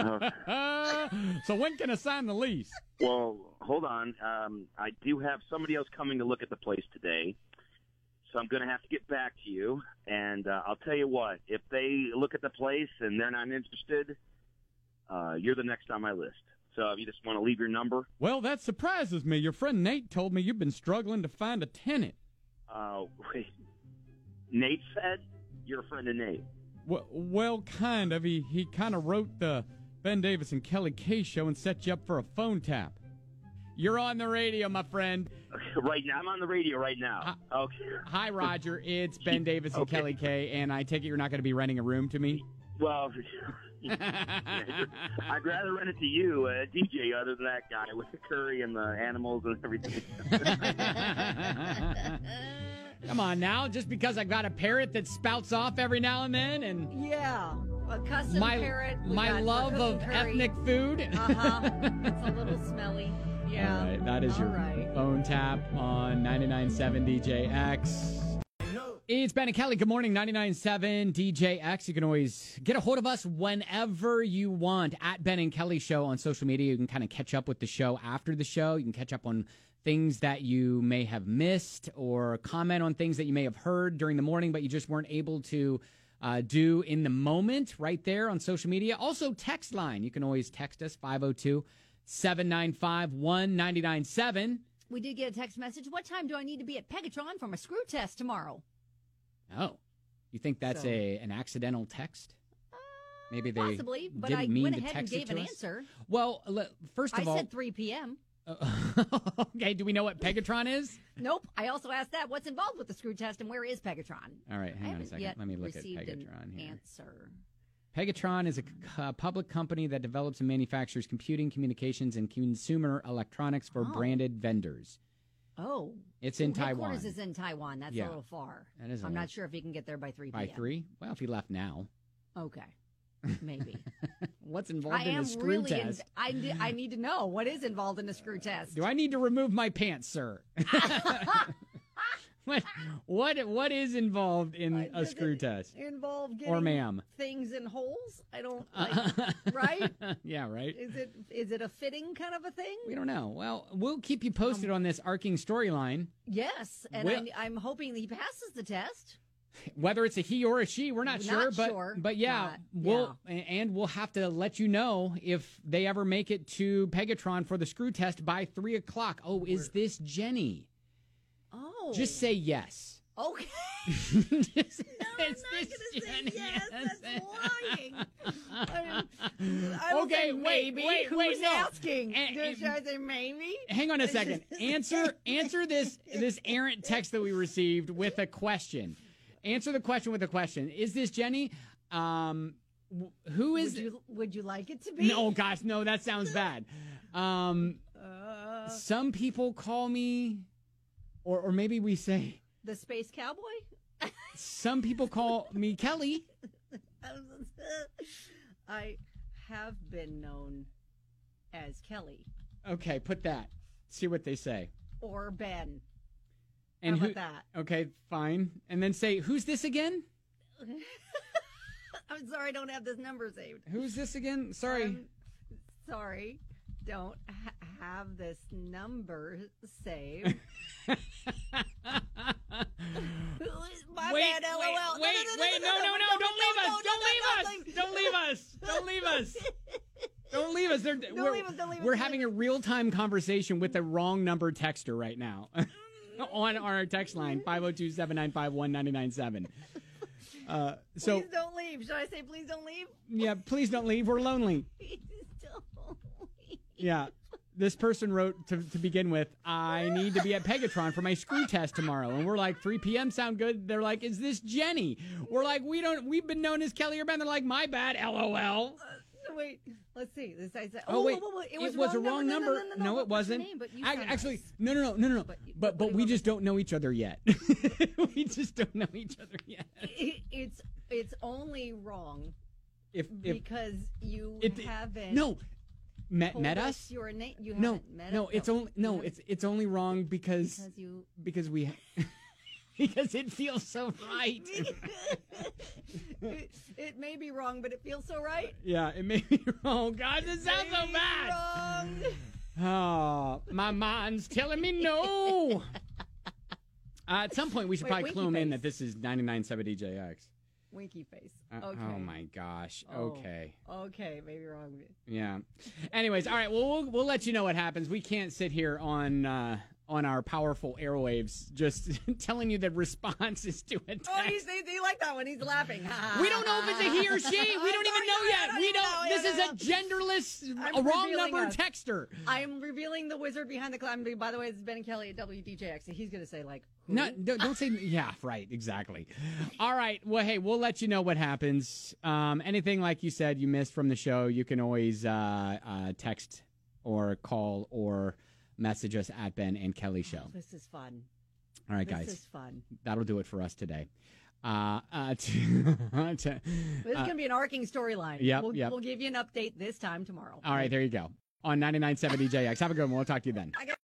So when can I sign the lease?
Well, hold on. I do have somebody else coming to look at the place today, so I'm going to have to get back to you. And I'll tell you what, if they look at the place and they're not interested, you're the next on my list. So if you just want to leave your number.
Well, that surprises me. Your friend Nate told me you've been struggling to find a tenant.
Wait. Nate said? You're a friend of Nate.
Well, kind of. He kind of wrote the Ben Davis and Kelly K show and set you up for a phone tap. You're on the radio, my friend.
Right now? I'm on the radio right now. Okay.
Hi, Roger. It's Ben Davis and Kelly K, and I take it you're not going to be renting a room to me?
Well, I'd rather rent it to you, DJ, other than that guy with the curry and the animals and everything.
Come on now, just because I got a parrot that spouts off every now and then, and
yeah, a custom parrot.
My love of ethnic food.
It's a little smelly. Yeah.
All right, that is your phone tap on 99.7 DJX. It's Ben and Kelly. Good morning, 99.7 DJX. You can always get a hold of us whenever you want at Ben and Kelly Show on social media. You can kind of catch up with the show after the show. You can catch up on things that you may have missed or comment on things that you may have heard during the morning, but you just weren't able to do in the moment right there on social media. Also, text line. You can always text us, 502-795-1997.
We did get a text message. What time do I need to be at Pegatron for my screw test tomorrow?
Oh, you think that's an accidental text? Maybe they
possibly, but
didn't
I
mean
went
to
ahead and
text it
gave
to
an
us?
answer.
Well, first of all,
I said 3 p.m.
Okay, do we know what Pegatron is?
Nope. I also asked that. What's involved with the screw test and where is Pegatron?
All right, hang on a second. Let me look at Pegatron here.
Answer.
Pegatron is a public company that develops and manufactures computing, communications, and consumer electronics for branded vendors.
Oh.
It's in Taiwan.
Headquarters is in Taiwan. That's a little far.
That is
I'm not sure if he can get there by 3 p.m.
By 3? Well, if he left now.
Okay. Maybe.
What's involved in the screw test?
I need to know what is involved in the screw test.
Do I need to remove my pants, sir? What is involved in a screw test?
Involve
or ma'am
things in holes? I don't right?
Yeah, right.
Is it a fitting kind of a thing?
We don't know. Well, we'll keep you posted on this arcing storyline.
Yes, and I'm hoping he passes the test.
Whether it's a he or a she, we're not sure. But yeah, we'll have to let you know if they ever make it to Pegatron for the screw test by 3 o'clock. Oh, is this Jenny?
Oh.
Just say yes.
Okay.
Is
I'm
this
not going to say yes. That's lying. I will
okay,
say maybe. Who's
no.
asking? Should I say maybe?
Hang on a second. Answer this errant text that we received with a question. Answer the question with a question. Is this Jenny? Who is?
Would you like it to be?
No, gosh, no. That sounds bad. Some people call me, or maybe we say
the Space Cowboy.
Some people call me Kelly.
I have been known as Kelly.
Okay, put that. See what they say.
Or Ben.
And
how about that?
Okay, fine. And then say, who's this again?
I'm sorry, I don't have this number saved.
Who's this again? Sorry.
Sorry, don't have this number saved. My
wait,
bad, LOL.
Wait, no, don't leave us. Don't leave us. We're having a real-time conversation with the wrong number texter right now. On our text line, 502-795-1997.
Please don't leave. Should I say please don't leave?
Yeah, please don't leave. We're lonely.
Please don't leave.
Yeah. This person wrote to begin with, I need to be at Pegatron for my screw test tomorrow. And we're like, 3 p.m. sound good. They're like, is this Jenny? We're like, we've been known as Kelly or Ben. They're like, my bad, LOL.
Wait, let's see. This I said,
Oh, wait.
It
was a wrong number. No, it wasn't. Actually, no. But we just don't know each other yet. We just don't know each other yet.
It's only wrong because you haven't.
No. Met us?
Your name. You
no,
haven't met
no.
us?
It's only no. It's only wrong because we because it feels so right.
It may be wrong, but it feels so right.
Yeah, it may be wrong. God, this sounds so bad.
Wrong.
Oh, my mind's telling me no. At some point, we should probably clue them in that this is 99.7 DJX.
Winky face.
Okay. Oh my gosh. Okay.
Okay, maybe wrong.
Yeah. Anyways, all right. Well, we'll let you know what happens. We can't sit here on our powerful airwaves just telling you the response is to a text.
Oh, they like that one. He's laughing.
We don't know if it's a he or she. We don't even know yet. We don't. This is a genderless, a wrong number texter.
I'm revealing the wizard behind the cloud. By the way, it's Ben Kelly at WDJX. He's going to say like, who?
No, don't say. Yeah, right. Exactly. All right. Well, hey, we'll let you know what happens. Anything like you said you missed from the show, you can always text or call or message us at Ben and Kelly Show.
This is fun.
All right, guys.
This is fun.
That'll do it for us today.
This is going to be an arcing storyline.
Yep,
We'll give you an update this time tomorrow.
All right, there you go. On 99.7 DJX. Have a good one. We'll talk to you then.